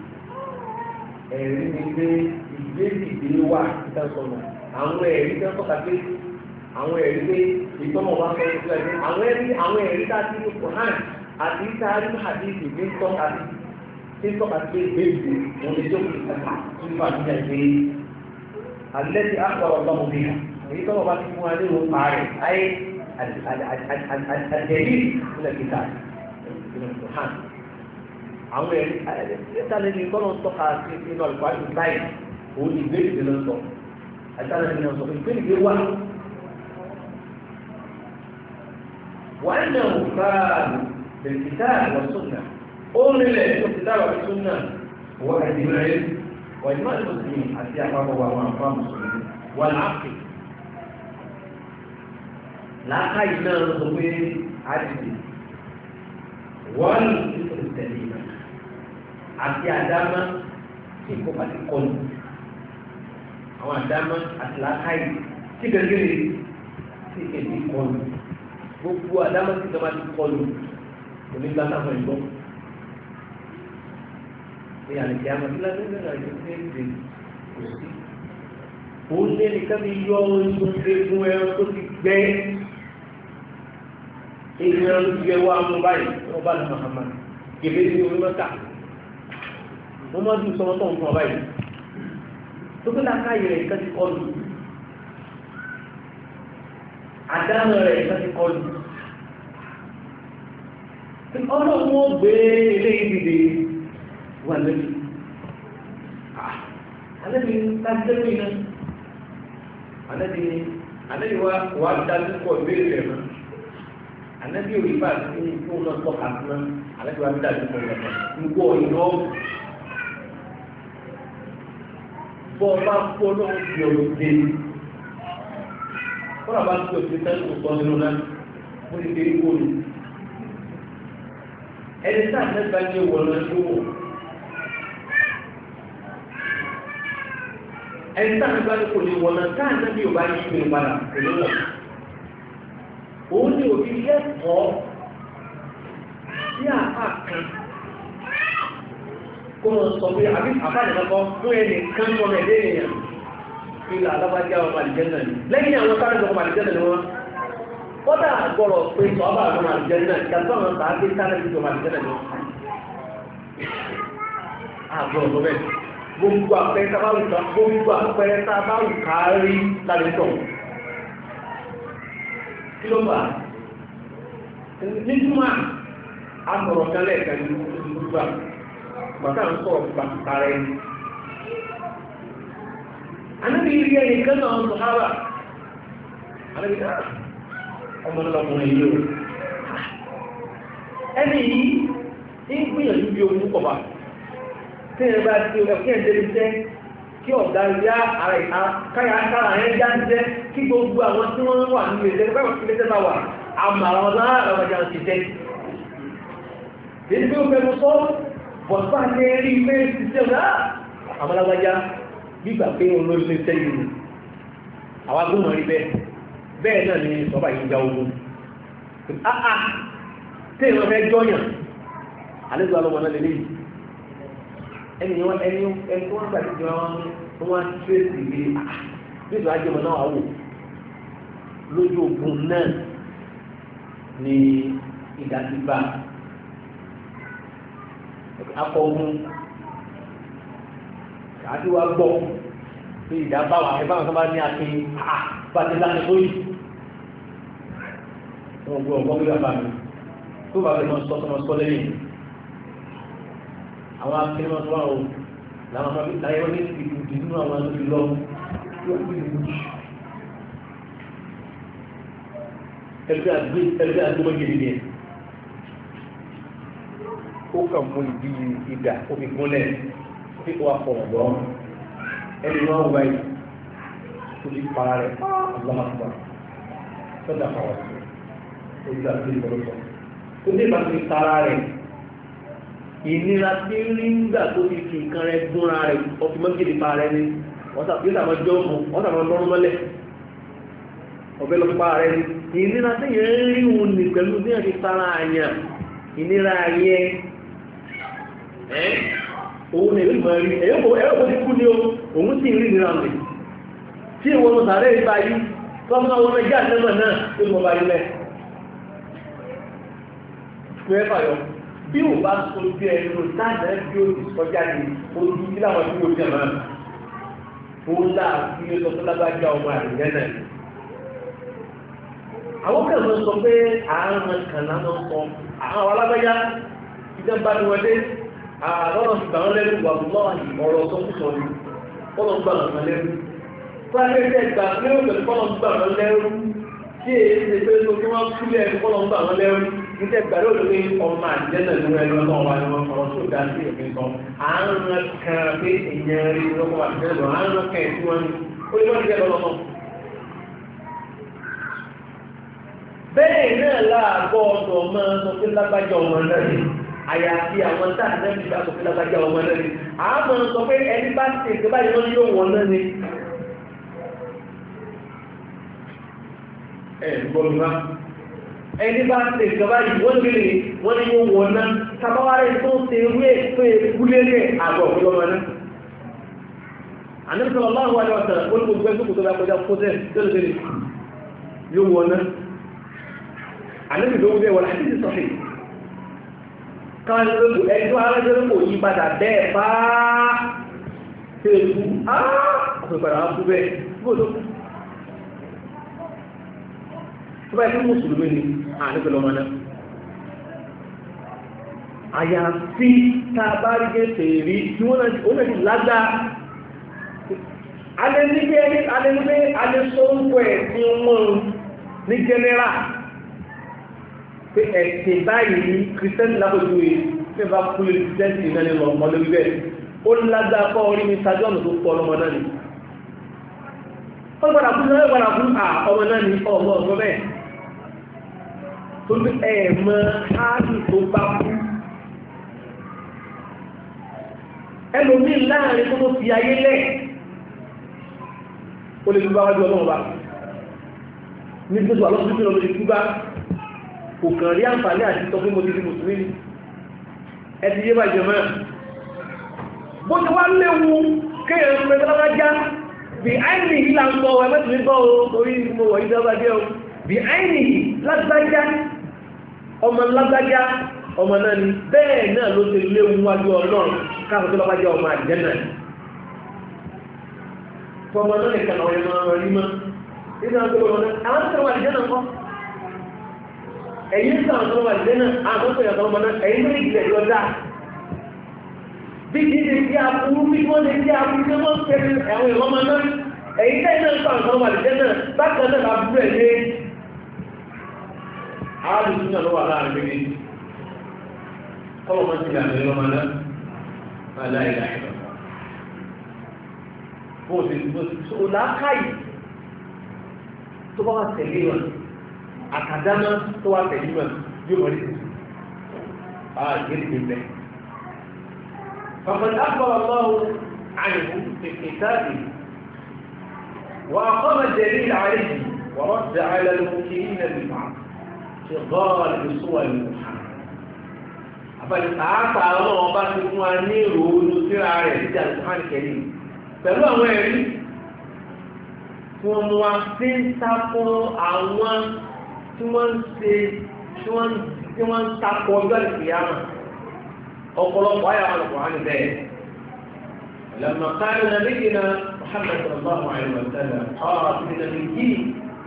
ẹ̀rí ni pé ìgbésìgbè wà ìtànsọ̀nà àwọn ẹ̀rí tẹ́ tọ́ka pé àwọn ẹ̀rí pé ìtọ́mọ̀ wá sọ ìgbésìgbè àwọn ẹ̀rí tá a ti ní Kùránì àti ìtaari àdìsí ní tọ́ka pé ìgbésìgbè wọn lè jókòó ìtàkà tó ń bá nígbà pé alẹ́ ti àkọ́rọ̀ ọlọ́mọ bí i èyí tọ́mọ̀ bá ti fún wa léwu parí ayé àdẹ̀rí ìpínlẹ̀ kíkà ìpínlẹ̀ Kùránì. àwọn ẹ̀rí ẹ̀ẹ́dẹ́gbẹ̀ta ní tọ́lọ́ ń tọ́ka sí inú àlùfáàjù báyìí òun ní ìgbé ìgbé lọ́sọ̀ àtàlẹ́ ní ọ̀sọ̀ ìgbé ìgbé wà. wàá nà ó fáàlù bẹ̀rẹ̀kìtà àwọn súnà ó nílẹ̀ tó ti dáwà sí súnà wọ́n àdìmẹ́rẹ́ wọ́n ìmọ̀ ìmọ̀sùlùmí àti àpapọ̀ àwọn àpá mùsùlùmí wà láàpì. làákàyè náà ló sọ pé àdìsí wọ́n ní ìtẹ̀lé náà àti àdámá tí kò bá ti kọlù àwọn àdámá àti làákàyè tí gẹ́gẹ́ tí èdè kọlù gbogbo àdámá tí gẹ́gẹ́ bá ti kọlù onígbà táwọn ìgbọ́ ìyá ní kí a máa fi láti ń gbẹ́nà ìlú ní èdè kò sí òun lé nìkan bí yọ oṣù egun ẹran tó ti gbẹ́ egun ẹran tó ti gbẹ́ wá mú báyìí wọ́n bá ní Muhammad kébé ní orí mọ́ta wọ́n máa dùn sọmọ́tọ̀ nǹkan ọba yìí tó kí láká yìí rẹ̀ ìkẹ́ ti kọlù àdáhùn rẹ̀ ìkẹ́ ti kọlù ọlọ́run ó gbé ilé ìdìde wà lẹ́bí alẹ́bí lájẹ́bí iná alẹ́bí wà dájú pọ̀ ìbéèrè rẹ̀ mọ́ alẹ́bí òrìbá sí ìfún náà tọ́ka sí náà alẹ́bí wà dájú pọ̀ ìrọ̀mọ́ nígbó iná bọ́ bá kó lóhun ti ọ̀rọ̀ dé kọ́nà bá tí o ti tẹ́ kò sọ nínú náà mo ti kéré kó ní ẹni tí àtẹ́gbà ní wọ̀ náà yóò wọ̀ ẹni tí àtẹ́gbà ní kò ní wọ̀ náà káà náà bí o bá yí ìpinnu padà kò ní wọ̀ òun ni òbí lẹ́kọ̀ọ́ sí àpá kan kó wọn sọ pé àbí àbáyọ̀kọ́ fún ẹni kan tó rẹ̀ léèyàn ìlà alábájá ọmọ àlìjẹ́nà ni lẹ́yìn àwọn sáré ọmọ àlìjẹ́nà ni wọ́n kọ́dà gbọ́rọ̀ pé sọ́ọ́bà ọmọ àlìjẹ́nà ìjàpá àwọn sàáké sáré ọmọ àlìjẹ́nà ni wọ́n àgbọ̀ ọ̀gbọ̀ bẹ́ẹ̀ gbogbo àpẹẹrẹ tábàrù kárí láti tọ̀ kí ló fà nígbà àgbọ̀rọ̀ kan lẹ́ẹ̀kan ní gbogbo bàtà ń sọ̀rọ̀ pàtàkì ẹni. Ànábì rí ẹni kan náà ń sọ̀hábà. Ànábì náà ọmọ ọlọ́kùnrin yìí o. Ẹni yìí ń gbìyànjú bí ogun kọ̀bà. Tí ẹ bá ti ẹ̀kí ẹ̀ débi jẹ́ kí ọ̀gá yá káyà kára ẹ̀ já jẹ́ kí gbogbo àwọn tí wọ́n wà nílé ẹ̀jẹ̀ báwọn tí lẹ́sẹ̀ bá wà àmà àwọn náà lọ́wọ́ jà ń ti jẹ́. Èyí bí ó fẹ́ mú sọ́ọ́ bọ̀tá ní rí pé ṣiṣẹ́ ọ̀dá àmàlágbájá gbígbà pé olórí lè tẹ́yìn ní àwọn agbóhùn rí bẹ́ẹ̀ náà ni sọ́bà yìí já ogun àà tí ìwọ̀n fẹ́ jọyàn àlejò alọ́mọ náà lélẹ́yìn ẹni tó wọ́n gbà tí wọ́n tírèsì lé nígbà ajẹ́mọ̀ náà wò lójú ogun náà ni ìdásígbà akọ ogun àti wá gbọ́ pé ìdábáwà ẹbáwọn tó bá ní akin àpàtẹ láti lórí wọn gbọ́ ọgbọ́n gbé bàbá mi tó bá fẹ́ mọ́ sọ lẹ́yìn àwọn akínmọ́ tó wà ó làwọn ọmọ láyé wọ́n ní ìdìbò nínú àwọn tó fi lọ ẹgbẹ́ àgbọ́gbọ́gìrì ni ó kàn mú ìdí ìdà ó fi gúnlẹ̀ tí ó wà pọ̀rọ̀ lọ ẹni wọ́n wọ́n báyìí tó ti para rẹ̀ ọlọ́mọ̀pọ̀ sọ́dà pàwọ̀ sí ìgbà tó ìfọ̀lọ́sọ tó dé bá ti tara rẹ̀ ìnira tí ń rí nígbà tó ti fi nǹkan rẹ̀ gúnra rẹ̀ ọtí mọ́gìrì pa rẹ̀ ni wọ́n sàbí lọ́rùn mọ́lẹ̀ ọ̀bẹ lọ pa rẹ̀ ni ìnira tí yẹn ń rí òun ní pẹ̀lú bí wọ́n ti tara àyàn ìnira yẹ òun ní ìlú mọ̀rí ẹ̀yọ́ kò ti kú ní òun sì rí ìnira rẹ̀ tí ìwọ̀n lọ sàárẹ̀ ìgbà yìí tọ́mọ́ àwọn ọmọ ẹgbẹ́ àtẹ́mọ̀ náà tó mọ̀ bá ilẹ̀ pẹ́ẹ́fàyọ bí ò bá so bí ẹnu táàdà bí ó ti sọjá ní ojú tí láwọn tí ó jẹ́ máa ó láàbí ó sọ tó lágbájá ọmọ àdìgẹ́ náà àwọn kẹ̀mọ́ sọ pé àárùn kànáà lọ sọ àwọn alágbájá ìjọba ni wọlé àlọ́nà ti gbà wọ́n lẹ́rù wà lọ́wọ́ ọ̀rọ̀ tó kù sọ ni kọ́nà gbà wọ́n lẹ́rù fúlàfẹ́fẹ́ gbà pé ó pẹ̀lú kọ́nà gbà wọ́n lẹ́rù tí èyí ṣe pé tó kí wọ́n kúlẹ̀ kọ́nà gbà wọ́n lẹ́rù níta gbà lóòrò pé ọmọ àjẹ́nà ló rẹ̀ lọ́nà wà ní wọn sọ̀rọ̀ tó dá sí òfin sọ àárùn kan pé èèyàn rí lọ́kọ̀ àjẹ́nà àárùn kan tí wọ́n ní ó lè wọ́n ti jẹ́ lọ́nà bẹ́ẹ̀ náà láàbọ̀ ọ̀dọ̀ máa sọ pé lágbájá ọmọ náà ni àyàfi àwọn táà náà bí bá sọ pé lágbájá ọmọ náà ni àmọ́ sọ pé ẹni bá ti ṣe báyìí wọ́n yóò wọ́n náà ni gbọ́nùmá ẹni bá ti ṣe báyìí wọ́n ní yóò wọ́n náà tàbáwárẹ̀ tó ṣe wé pé kúlélẹ̀ àgbọ̀ ọmọ náà Ànábì sallallahu alaihi wasallam ó ní gbogbo ẹgbẹ́ tó bá kọjá kóṣẹ́ tẹ́lẹ̀ yóò wọ́n náà Ànábì ló wúdẹ́ wọ́n láti sọ́fẹ́ káwọn ẹjọ́ arájọ́ kò yí padà bẹ́ẹ̀ bá ṣe kú àpẹẹ̀pẹ̀rẹ̀ àwọn fún bẹ́ẹ̀ gbọ́dọ̀ tó bá ẹ̀kú mùsùlùmí ni àníbẹ̀ lọ́mọ náà àyàfi tá a bá rí gẹ́ẹ̀sẹ̀ rí tí wọ́n náà ti lágbá alẹ́sọ́rùkọ ẹ̀ tí wọ́n ní jẹ́nẹ́rà pé ẹ̀sìn báyìí ní kìrìsìtẹ́nì lápòjú yìí tí bá kúlé kìrìsìtẹ́nì náà ní ọmọ lórí bẹ́ẹ̀ ó lágbá kọ́ orí ní sájọ́nù tó pọ̀ ọmọ náà ni ó gbọ́dà kú náà gbọ́dà kú ọmọ náà ni ọmọ ọmọ bẹ́ẹ̀ tó bí ẹ̀mọ́ áàdù tó bá kú ẹlòmí láàrin tó tó fi ayé lẹ̀ ó lè túbá wájú ọlọ́run bá ní gbogbo àlọ́sí tó lọ́dọ̀ túbá kò kàn rí àǹfààní àti sọ pé mo ti di mùsùlùmí ẹ ti yé bá jẹ mọ́ bó ti wá léwu kéèyàn pẹ̀lú lágbájá bí àìní yìí là ń sọ ẹmẹ́tì ní bọ́ orí mo wọ̀ ìjọba jẹ́ o bí àìní yìí lágbájá ọmọ náà ni bẹ́ẹ̀ náà ló ti léwu wájú ọlọ́run káàkiri tó lágbájá ọmọ àjẹ́nà fọmọ náà nìkan àwọn ẹ̀mọ́ ọ̀rọ̀ rí mọ́ nínú àgbẹ̀ ọmọ náà àwọn tó wà àjẹ́nà kọ́ ẹ̀yìn tó àwọn ọmọ àjẹ́nà àwọn tó yàtọ̀ ọmọ náà ẹ̀yìn tó ìgbẹ̀ yọ dá bí kí ní ti àbúrú bí wọ́n lè ti àbúrú tí wọ́n fẹ́ àwọn ìwọ́n náà ẹ̀yìn tẹ́ náà tó àwọn ọmọ àjẹ́nà bákan náà lábúrú ẹ̀ lé àádùn tó wà láàrin méjì kọ́lọ̀ máa ti dàmì lọ́mọ náà aláìláìlọ́ bó ti tó láákàyè tó bá wà tẹ̀lé wọn àkàdámá tó wà tẹ̀lé wọn yóò wọlé sí ààyè فقد أخبر الله عنه في كتابه وأقام الدليل عليه ورد على المنكرين بالبعض في غالب صور المحرم àpàtà ọlọ́wọ́ bá ti fún wa ní ìrònú síra rẹ̀ sí àlùfáàní kẹ́lì pẹ̀lú àwọn ẹ̀rí tí wọ́n mú wa sí ń takò àwọn tí wọ́n ń takò ọjọ́ ìfìyàmà ọ̀pọ̀lọpọ̀ ayé àwọn ọ̀pọ̀ àni bẹ́ẹ̀ لما قال نبينا محمد صلى الله عليه وسلم خاطب النبيين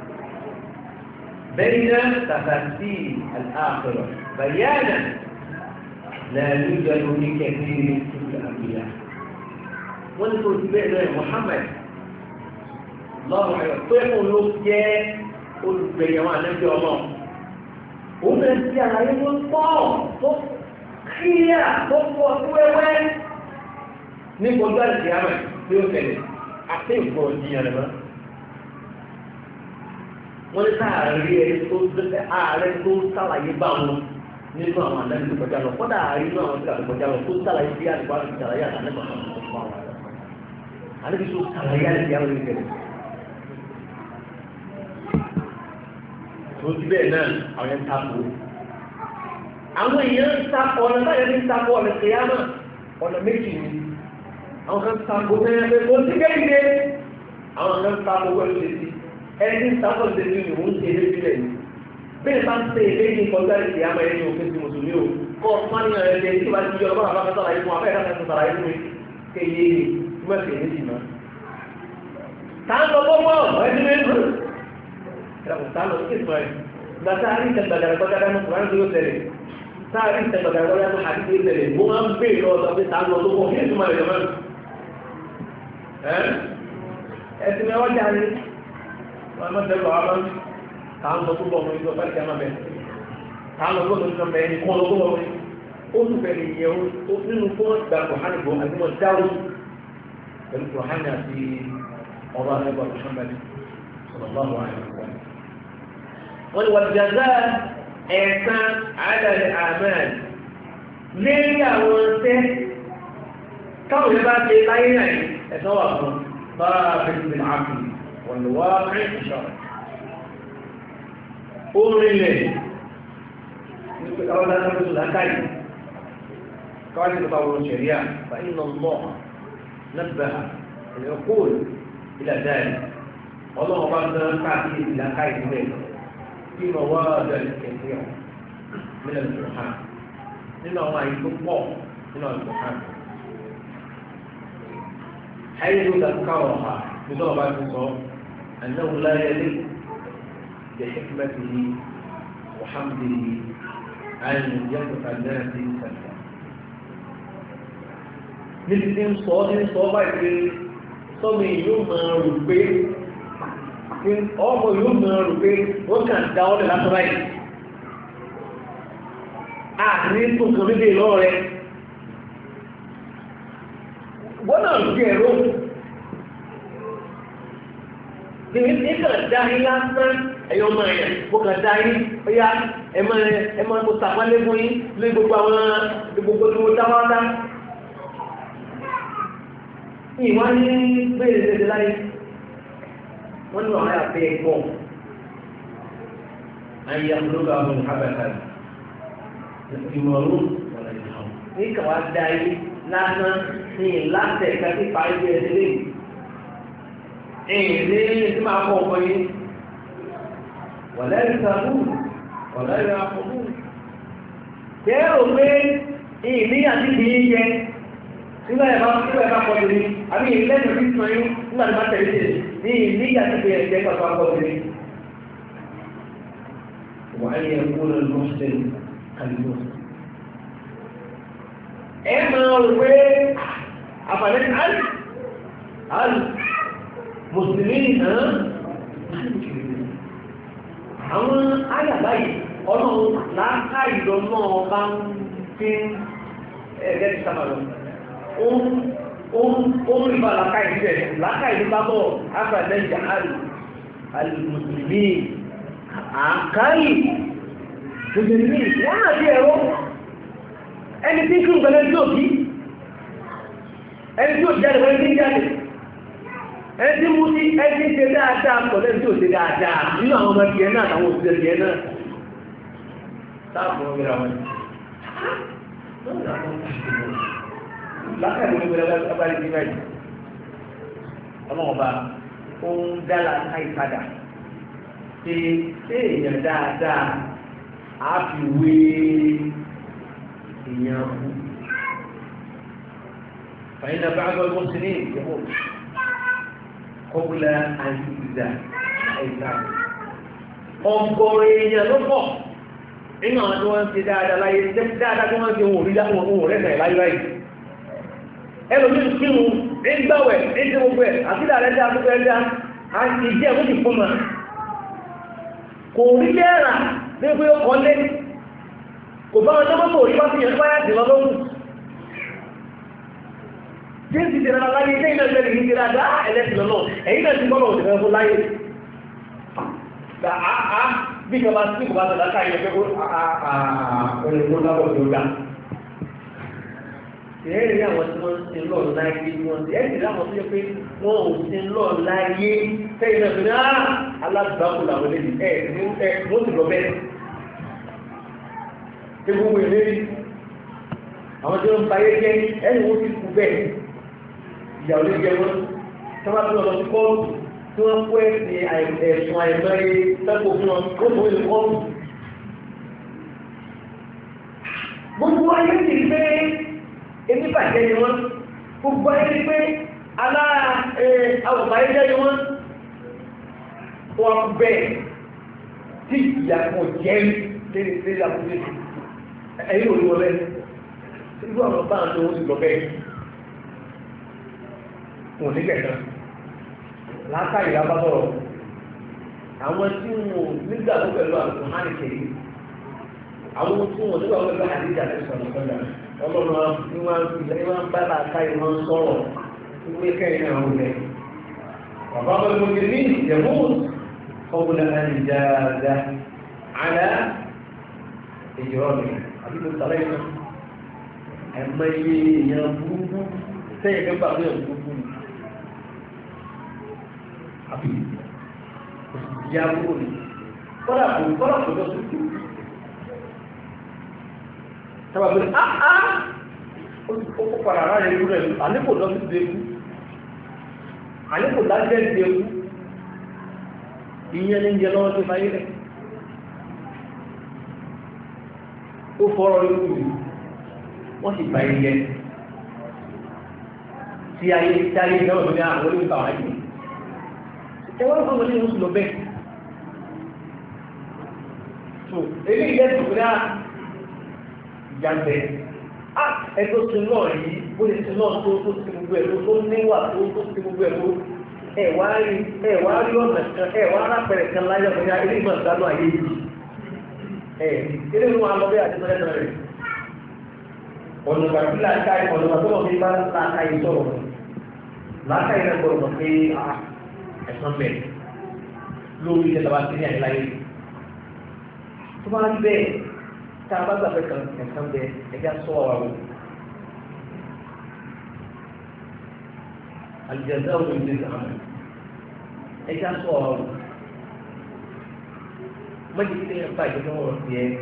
بين تفاسير الآخرة بيانا لا يوجد في كثير من الأنبياء وانتم تبعنا محمد الله عليه وسلم لو جاء قل بيوان نبي الله ومن السيارة يقول طاق kíyà tó pọ̀ tó wẹ́wẹ́ ní gbogbo àti àmà tí ó tẹ̀lé àti ìgbọ̀ ìyàn rẹ̀ mọ́. wọ́n ní sáàrí ẹni tó ààrẹ tó sàlàyé bá wọn nínú àwọn àdáni tó kọjá lọ kọ́dà àárín inú àwọn tó kọjá lọ tó sàlàyé bí àdìpá àti sàlàyé àtàlẹ́kọ̀ọ́ àníbi tó sàlàyé àti àwọn ìgbẹ̀rẹ̀ tó ti bẹ́ẹ̀ náà àwọn yẹn tako àwọn èèyàn ń takọ ọ̀nà táyà ní takọ ọ̀nà kìyàmà ọ̀nà méjì ni àwọn kan tako mẹ́rin pé kò sí kéde àwọn kan tako pẹ̀lú tètè ẹni tako tètè ni òun ṣe eré sílẹ̀ ni bẹ́ẹ̀ bá ń ṣe eré ní kọjá ìkìyàmà ẹni òfin ti mùsùlùmí o kọ́ fáníyàn rẹ̀ lẹ́yìn tí wàá ti yọ ọlọ́run àbáfẹ́ sọ̀rọ̀ ayé fún abẹ́rẹ́ káfẹ́ sọ̀rọ̀ ayé fún mi kéye mẹ́sẹ̀ méjì náà tá ń lọ bọ́bọ́ ẹni méjì tá ń lọ sí ìsọ̀ ẹ̀ gbàtà àrí ìtẹ̀gbàdàrà kọjá dánú kùrán tó yóò tẹ̀lé sáàrí ìtẹ̀gbàdàrà kọjá tó àdídé tẹ̀lé mo máa ń bèèrè ọ̀dọ̀ pé tá ń lọ tó pọ̀ ní ìtumọ̀ rẹ̀ lọ́mọ́ ẹ̀sìn mẹ́wọ́ jà ní wọ́n máa tẹ̀lé ọ̀hán máa tá ń lọ tó pọ̀ mọ́ ìjọba ìjà máa bẹ̀ tá ń lọ tó lọ bẹ̀ ní kọ́ lọ tó wọ́n ó tún bẹ̀rẹ̀ ìyẹn ó nínú fún ìgbà kùrán ìbò àti wọn dáwọ́ pẹ̀lú kùrán àti ọba ẹgbẹ́ Muhammad sallallahu alaihi wasallam wọ́n ni wàjàzá ẹ̀sán àádàlẹ̀ àmàl lérí àwọn tẹ́ káwọn yẹn bá ṣe láyé náà ẹ̀sán wà fún bá bẹ̀rẹ̀ àfi wọ́n lè wá rí ìṣọ́rọ̀ orílẹ̀ nípa káwọn dáadáa tó lákàyè káwọn ti bá wọn ṣẹ̀ríà fa iná lọ́ nàbà ẹ̀yọ́kùn ilẹ̀ dáẹ̀ ọlọ́run bá ń dán káàkiri ìlàkàyè nílẹ̀ في مواضع كثيرة من القرآن لما هو يتبع من القرآن حيث ذكرها بضربة الصوت أنه لا يليق بحكمته وحمده أن يقف الناس سلفا مثل صوت صومي يوم ربي ọmọ yóò mọ̀ rò pé wọ́n kàn dá ọ́lẹ̀ lásán báyìí àní tó kàn méjì lọ́wọ́ rẹ̀ wọ́n náà jẹ́ ẹ̀rọ ní kàn dá yín lásán ẹ̀yọ́ ọmọ ẹ̀yà wọ́n kàn dá yín ọ̀yá ẹ̀mọ́ tó sàpálé fún yín lórí gbogbo àwọn gbogbo tó dáwádá ìwá ní bẹ́ẹ̀rẹ̀ tẹ́tẹ́ láyé wọ́n ní ọ̀hán àfẹ́ ẹ̀kọ́ ayé àmúlòkà ọmọ ìhábàtà ìmọ̀rún ọ̀nà ìhàn ní kàwá dá yí lásán ní ìlàtẹ̀ ẹ̀ka tí parí bí ẹsẹ̀ lè ẹ̀yìn ní tí máa kọ́ ọkọ yín wọ̀lẹ́rì sàbù wọ̀lẹ́rì àkọ́bù kẹ́rò pé ìní àti ìdí yẹ nígbà yẹn bá kọ́ sí ni àbí ìlẹ́nu tí sọ yín nígbà tí bá tẹ̀lé tẹ̀lé ní ìníyà tí bẹ̀rẹ̀ jẹ́ pàtó akọ́bìnrin wà á yẹ kó lọ lọ́sẹ̀ kàlùmọ́ ẹ máa rò pé àfàlẹ́ àlù mùsùlùmí hàn àwọn àyàbáyé ọlọ́run láàkáyì lọ náà bá ń fi ẹ̀ẹ́dẹ́ ti sábà lọ ó rí bá lákàí síbẹ̀ lákàí ló bá bọ̀ afẹ́lẹ́jà alìmùsùlùmí àkáyì mùsùlùmí wọ́n náà bí ẹ̀rọ ẹni tí kí ń gbẹ̀lẹ́ tí ó kí ẹni tí ó jáde wọ́n ní jáde ẹni tí mú sí ẹni tí ṣe dáadáa pọ̀lẹ́ tí ó ṣe dáadáa nínú àwọn ọmọ ìgbẹ́ náà àwọn òṣìṣẹ́ ìgbẹ́ náà sáàpù ọgbẹ̀rẹ̀ wọn lákàtí ní gbẹ̀rẹ̀ lábárí ní báyìí ọlọ́ọ̀bá ó ń dára káìpadà ṣe èèyàn dáadáa á fi wé èèyàn kú fàyínà bá gbọ́gbọ́ sí ní ìjẹ́bọ̀ kọ́bùlà àti ìdá àìsàn ọgọ́rọ̀ èèyàn ló pọ̀ nínú àwọn tí wọ́n ń ṣe dáadáa láyé dáadáa tí wọ́n ń ṣe ohun orí láwọn ohun rẹ̀ náà láyé láyé ẹlòmí kírun nígbàwẹ̀ ní ti gbogbo ẹ̀ àtìlà rẹ̀ dá gbogbo ẹ̀dá àti ìdí ẹ̀kọ́ ti fún ma kò rí lẹ́ẹ̀rà ní pé ó kọ́ lé kò bá wọn tọ́mọ́tò orí bá fi yẹn báyà dì lọ lọ́rùn tí ń ti tẹ̀lé láyé ilé iná ìlẹ́rìí ní kíra dá ẹlẹ́sìn lọ́nà ẹ̀yìn náà ti gbọ́nà òṣèlú fún láyé bí kan bá sí kò bá tọ̀dá káyọ̀ pé ó lábọ̀ tó dá ẹ̀rí àwọn tí wọ́n ti lọ láyé wọ́n ti ẹ̀rí àwọn tó yẹ pé wọ́n ò ti lọ láyé fẹ́yìn náà fi ní alábàákù làwọn eléyìí wọ́n ti lọ bẹ́ẹ̀ tí gbogbo ìlérí àwọn tí wọ́n ń bayé jẹ́ ẹni wọ́n ti kú bẹ́ẹ̀ ìyàwó lè jẹ wọn tí wọ́n bá tún lọ sí kọ́ọ̀tù tí wọ́n kó ẹ̀sìn ẹ̀sùn àìmọye sẹ́kọ̀ọ́ fún wọn ó fún ìlú kọ́ọ̀tù gbogbo ayé ti pé ebi bàjẹ́ ni wọ́n gbogbo ayé ti pé àwòbáyé jẹ́ ni wọ́n bẹ́ẹ̀ tí ìyàwó jẹ́ lérí àbúlé ẹ̀yìn olùwọlé irú àwọn bá ń lo oṣù lọ bẹ́ẹ̀ wọn ní kẹ̀kẹ́ látàrí lábátọ̀rọ̀ àwọn tí wọn nígbà tó pẹ̀lú àlùkò hàn kiri àwọn tí wọn nígbà tó pẹ̀lú àdíjà tó sọ̀rọ̀ sọ́jà ọlọ́run ni wọ́n bá látàrí wọn sọ̀rọ̀ wípé kẹ́yìn náà wọlé bàbá bá ló ti ní ìjẹ̀mú ọ̀gbọ̀n àìjáde àlá ìjọ́rọ̀ àbí tó tàlẹ́ iná ẹ̀mọ iye èèyàn burúkú sẹ́yìn pẹ́pà ní ọ̀gbọ̀n burúkú ni àbí ìyá burúkú ni kọ́dà kò lọ sí sábà pé ó kó padà rárá ewu rẹ̀ àlékò lọ sí ewu àlékò lájẹ́ ewu ìyẹn ní jẹ lọ́wọ́ tó fáyé rẹ̀ ó fọ́rọ̀ lórí wọ́n sì báyé jẹ́ tí ayé náà lórí àwọn olóòtú àwọn ayé ẹwọ́n fọ́n ní oṣù lọ bẹ́ẹ̀ tó èyí ilẹ̀ tó kúrẹ́ ìjàmbẹ̀ ẹgbẹ́ tó náà yìí bó lè tó náà tó ti gbogbo ẹ̀ tó níwà tó ti gbogbo ẹ̀ tó ẹ̀wà rí ọ̀nà kan ẹ̀wà arápẹ̀rẹ̀ kan láyé ọ̀nà ilé ìmọ̀ ìdánù ayé yìí ilé ìlú wọn lọ́bẹ̀ àti mẹ́rẹ́ rẹ̀ ọ̀nà ìgbàgbé láàkáyé ọ̀nà ìgbàgbé wọn fi bá láàkáyé sọ̀rọ̀ láàkáyé náà gbọ́dọ̀ pé ẹ̀sán bẹ̀ lórí iṣẹ́ tàbá sí ní àìláyé tó bá rí bẹ́ẹ̀ tá a bá gbàgbé kan ẹ̀sán bẹ̀ ẹ̀já sọ ọ̀rọ̀ wò àlùjẹ̀dá òun ìdí ìsàmì ẹ̀já sọ ọ̀rọ̀ wò mọ́jú tí ń bá ìjọba wọn ti ẹ́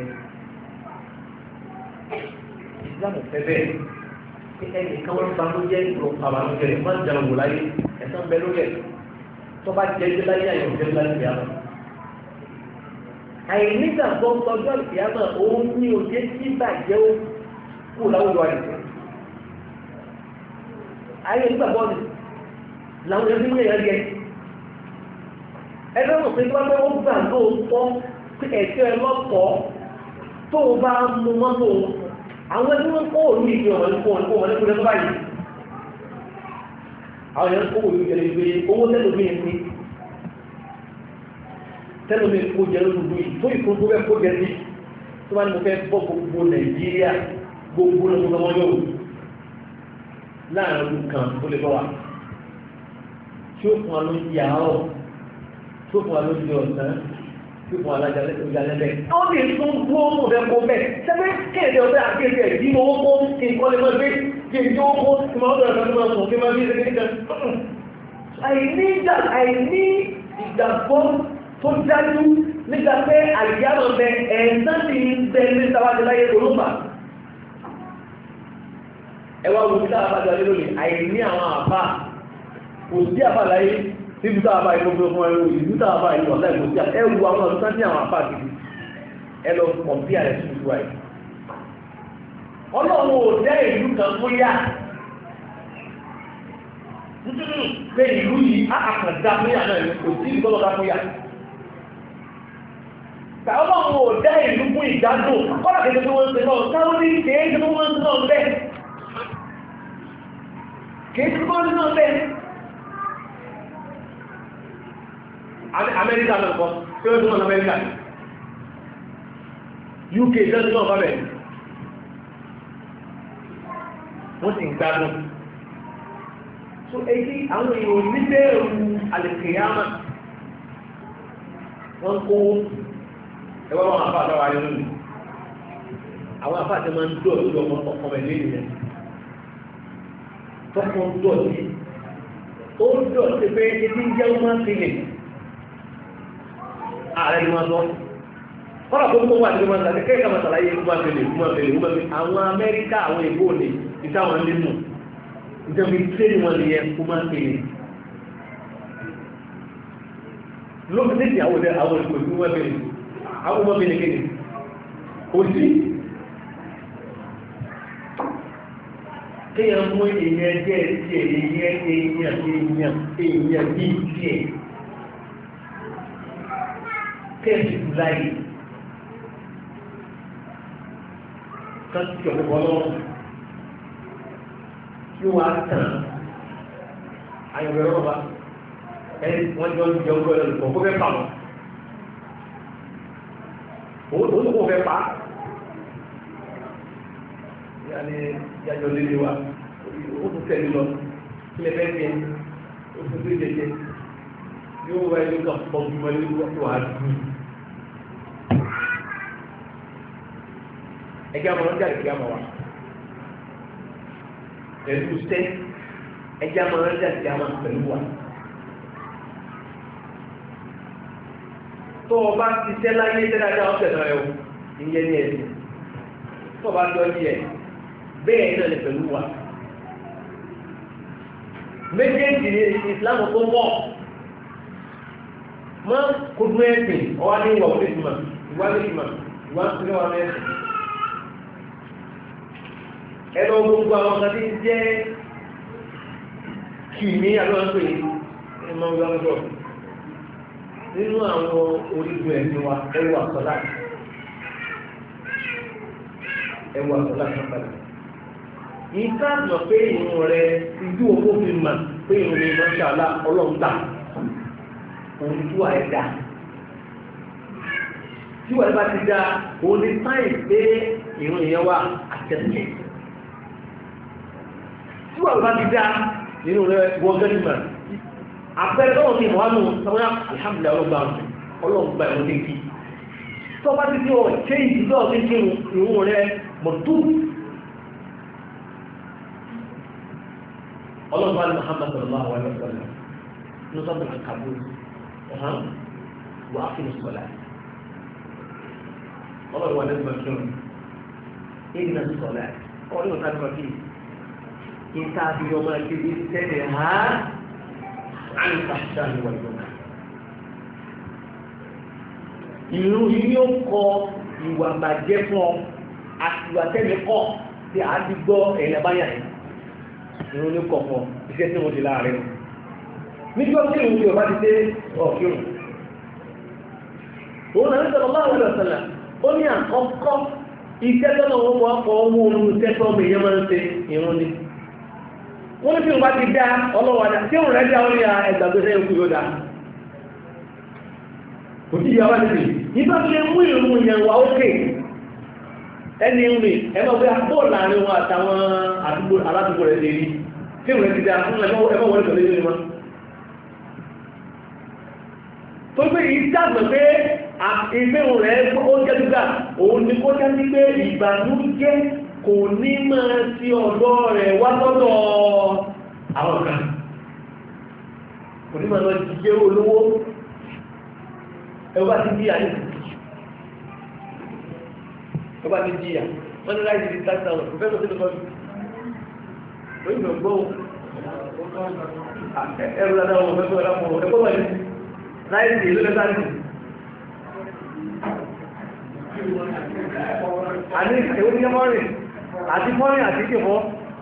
ìsìlámù fẹ́ bẹ́ẹ̀ kí ẹnì kan wọ́n bá ló jẹ́ ìlú àbálòjẹ́ rẹ̀ má jẹun wò láyé ẹ̀sán bẹ́ẹ̀ lórí ẹ̀ tó bá jẹ́ ẹjẹ́ láyé àyẹ̀wò jẹ́ láyé ìyá náà. àìnígbà tó ń tọ́jú ìyá náà òun ní òjé tí bàjẹ́ ó kú láwùjọ àyẹ̀wò. ayé nígbà bọ́ọ̀lù làwọn ẹbí ń yẹ ẹgbẹ́ wọn pé wọ́n ó gbà lóòótọ́ pé ẹ̀ṣẹ́ ẹlọ́pọ̀ tó o bá mú mọ́tò àwọn ẹni wọ́n kó òní ìgbé ọ̀wọ́n kó wọn lẹ́kùnrin tó báyìí àwọn ẹni kó òní ìjẹ̀lẹ̀ ìgbé owó tẹ́lómi ní tẹ́lómi kó jẹ́ lóòótọ́ yìí tó ìfún tó fẹ́ kó jẹ́ sí tó bá ní mo fẹ́ bọ́ gbogbo Nàìjíríà gbogbo lọ́wọ́ yóò láàrin ọdún kan tó lè bọ́ wa tí ó fún wa ló ń yà ọ́ tó fún wa lójú ọ̀sán tó fún wa lájálẹ́bẹ̀. àwọn lè tún kó mú bẹ kó bẹ sẹ́fẹ́ kéde ọ̀sẹ̀ àkéde ẹ̀dí owó kó kí n kọ́lé máa gbé kí n tó kó kí máa bẹ̀rẹ̀ fẹ́ máa sùn kí máa bí ẹgbẹ́ nìkan. àìní ìgbàgbọ́ tó dájú nígbà pé àìyáwó bẹ ẹ̀ẹ́sán ti ń bẹ ní sáwájú láyé olóògbà. ẹ wá wo nígbà àbájọ ayé lónìí àìní àwọn àbá kò sí àbá láyé níbi táwọn bá ìlú fún ẹrù ìlú táwọn bá ìlú ọ̀lá ìlú tí ẹ wu àwọn ọ̀dún sáńtì àwọn apá àti ẹ lọ kọ̀m̀pí àrẹ sí ìlú àyè. ọlọ́run ò dẹ́ ìlú kan tó yá pé ìlú yìí àkàndá fún yà náà kò sí ìlú tọ́lọ́dá fún yà. ọlọ́run ò dẹ́ ìlú fún ìgbádùn kọ́lá kéde tó wọ́n ń ṣe náà káwọn ní kéde tó wọ́n ń ṣe náà bẹ́ẹ̀ kéde tó wọ́n ń ṣe náà bẹ́ẹ̀. Amẹ́ríkà náà kọ́ tí ó túnmọ̀ Amẹ́ríkà UK jẹ́ náà bá bẹ̀ wọ́n sì ń gbádùn so èyí àwọn èèyàn níbẹ̀ ẹ̀rù alìkìyàmà wọ́n kó ẹwà wọn àfáà dáwà ayé lónìí àwọn àfáà tẹ máa ń dọ̀ lórí ọmọ ẹ̀lẹ́ ìyẹn tọ́kọ̀ ń dọ̀ sí ó ń dọ̀ sí pé etí ń jẹ́ human feeling ààrẹ ni wọ́n sọ kọ́lá tó ń kó wà ní human feeling kéèké máa ṣàlàyé human feeling àwọn Amẹ́ríkà àwọn èbó ni ìtàwọn nínú ìjọba ìtẹ́ni wọn ni yẹn human feeling lóbi tẹ́tì àwọn ìpò tí wọ́n bẹ̀rẹ̀ àwọn ọmọ bẹ̀rẹ̀ kéde kò sí kéèyàn mú èèyàn jẹ́ ti èèyàn bí tiẹ̀ kẹ́ẹ̀sì kù láyé kọ́sì ọ̀pọ̀ lọ́wọ́ yóò wá tàn ayọ̀bẹ̀rẹ̀ ọba wọ́n jọ ń jẹ ọgbọ́ ẹ̀rọ kò fẹ́ pa wọn òun tó kò fẹ́ pa yàní yàjọ líle wa ó tún tẹ̀lé lọ kílẹ̀ fẹ́ tiẹ̀ ó tún tó jẹjẹ yóò wá ẹni kan pọ̀ bí wọ́n lé wọ́n wá dùn. ẹgbẹ́ àmọ́ ọjà ìgbé àmọ́ wa pẹ̀lú sẹ́ ẹgbẹ́ àmọ́ ọjà ìgbé àmọ́ pẹ̀lú wa. tó o bá ti tẹ́ láyé tẹ́lájá ọ̀sẹ̀ náà ẹ̀ o ìyẹn ní ẹ̀sìn tó o bá jọ ní ẹ̀ bẹ́ẹ̀ náà lè pẹ̀lú wa méjèèjì ní ìsìlámù tó mọ̀ mọ́ kojú ẹ̀sìn ọwá ní ìwà òfin ìtumọ̀ ìwà ní ìtumọ̀ ìwà ń tẹ́lẹ̀ wà ní ẹ̀sìn ẹ̀rọ gbogbo àwọn kan tí ń jẹ́ kìíní alóńpẹ̀ ẹ̀mọ́ ìwà ọjọ́ nínú àwọn orígun ẹ̀sìn wa ẹwù àsọ̀lá sọ́kàlẹ̀ yìí sáàbọ̀ pé ìrun rẹ̀ ìjú owó fi mà pé ìrun rẹ̀ mọ́ṣálá ọlọ́gbà òun tí wà ẹ̀dá tí wà ẹ̀bá ti dá òun ní sáyìn pé ìrun ìyẹn wà àtẹ̀sẹ̀ tí wà ẹ̀bá ti dá ìrun rẹ̀ wọ́gẹ́dìmọ̀ àpẹẹrẹ lọ́wọ́ ní ìmọ̀wánú sọ́wọ́n alhamdulillah ọlọ́gbà ẹ̀wọ̀n ní kí tó bá ti tí ọ ṣe ìdílé ọ̀sẹ̀ kí ìrún rẹ̀ mọ̀tú ọlọ́gbà ní Muhammad sallallahu alaihi wa sallam ní sọ́dọ̀ àkàbọ̀ wà á fi ní sọ́lá ọlọ́gbà ní sọ́dọ̀ kí ìdílé sọ́lá ọlọ́gbà ní sọ́dọ̀ kí ìta àbí ọmọ ẹgbẹ́ tẹ́lẹ̀ ha عن الفحشاء والمنكر ìrun yìí yóò kọ ìwà bàjẹ́ fún ọ àti ìwà tẹ́lẹ̀ kọ́ tí a ti gbọ́ ẹ̀yìn àbáyà yìí ìrun ní kọ̀ fún ọ iṣẹ́ tí wọ́n ti láàrin nígbà tí ìrun yóò bá ti dé ọ̀kírun òun náà ń sọ̀rọ̀ láwọn ọ̀sẹ̀lá ó ní àkọ́kọ́ iṣẹ́ tọ́nà wọn wọ́n kọ́ owó olú iṣẹ́ tó ọmọ èèyàn máa ń ṣe ìrun ni wọ́n ní bí wọ́n bá ti dá ọlọ́wọ́dá tí òun rẹ̀ dá orí ẹgbàgbẹ́sẹ̀ ikú yóò dá kò tí ìyàwó ti nígbà tí ó mú ìrùn ìyẹn wà ókè ẹni rìn ẹgbẹ́ pé àpò láàrin wọn àtàwọn àdúgbò aládùúgbò rẹ̀ lè rí tí òun rẹ̀ ti dá fún ẹgbẹ́ wọlé tọ̀lé lórí wọn tó pé ìjàgbẹ̀ pé ìgbéhùn rẹ̀ ó jẹ́ dúgbà òun ni kó jẹ́ sí pé ìbànújẹ́ kò ní máa sí ọ̀dọ́ rẹ̀ wá lọ́dọ̀ àwọn kan kò ní máa lọ jíjẹ́ olówó ẹwà ti jíyà ní ẹwà ti jíyà wọ́n ní láìsí 5,000 kò fẹ́ lọ sí lọ́kọ́ lóyìn ọgbọ́ ẹrù dáadáa wọn fẹ́ fẹ́ lápò ẹgbọ́ wà ní láìsí ìlú lẹ́sáàtì àní ìwé ní mọ́rin àti mọ́rin àti ìkẹfọ́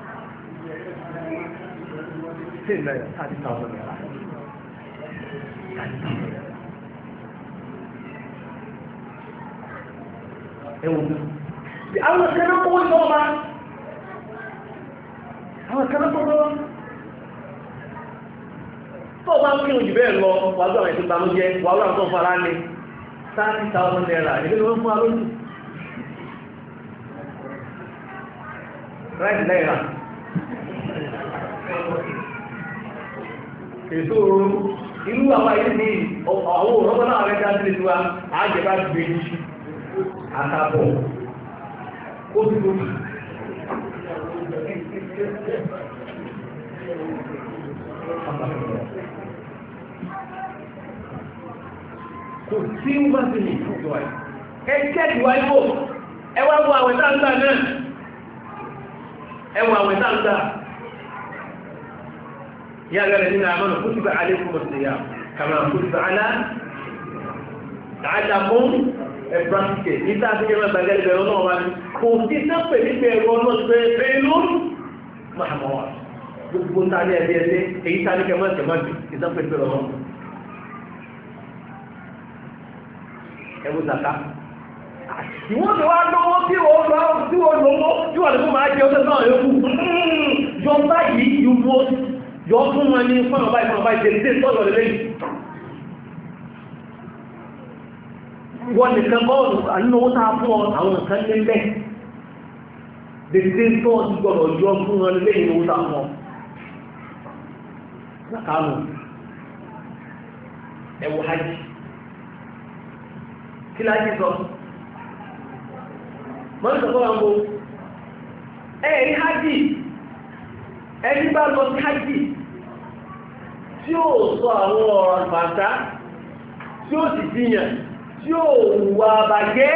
sí ìlẹ̀ 30,000 naira ẹwùn àwọn ìkẹ́lẹ́ kówó ìjọba àwọn ìkẹ́lẹ́ kówó tó bá ń kírun jù bẹ́ẹ̀ lọ wàá gbọ́ àwọn ìtúta ló jẹ́ wàá gbọ́ àwọn tó ń fara ní 30,000 naira ìdílé wọn fún alójú right naira èso irú àwọn ayé ní àwọn òrọ́gbọ́n náà rẹ̀ dá sílé tiwa àjẹbá gbé yìí àtàbọ̀ ó ti lóbi. Kò sí wọ́n ti lè fún ìjọ ẹ̀. Kẹ́kẹ́ ìwà ìwò, ẹwà wo àwẹ̀ táǹgbà náà, ẹwà àwẹ̀ táǹgbà. يا أيها الذين آمنوا كتب عليكم الصيام كما كتب على تعلمون practice níta tí yẹn máa gbàgbé ìbẹ̀rù náà wá ní kò sí sẹ́pẹ̀ nípa ẹ̀rọ náà pé pẹ̀lú máa wà gbogbo ta ní ẹbí ẹsẹ̀ èyí ta ní kẹmọ́ ẹsẹ̀ máa bì ìsẹ́pẹ̀ ìbẹ̀rù náà ẹwù zaka ìwọ́n ti wá lọ́wọ́ tí wọ́n lọ́wọ́ tí wọ́n lè fún máa jẹ ọjọ́ náà yókù jọ báyìí yóò yọ fún wọn ní fún ọba ìjẹ̀lẹ̀ tọ́jọ̀ lẹ́yìn wọ́n nìkan bọ́ọ̀lù àníwó tàà fún àwọn nǹkan ní mẹ́ dèdè tó ti gbọ́dọ̀ yọ fún wọn lẹ́yìn owó tàà fún ọ lákàánù ẹwọ hajj kí láti sọ mọ́lù sọ fún àwọn ẹ̀rí hajj ẹni bá lọ sí hajj tí ó sọ àwọn ọ̀rọ̀ àgbàtà tí ó sì díyàn tí ó wà bàjẹ́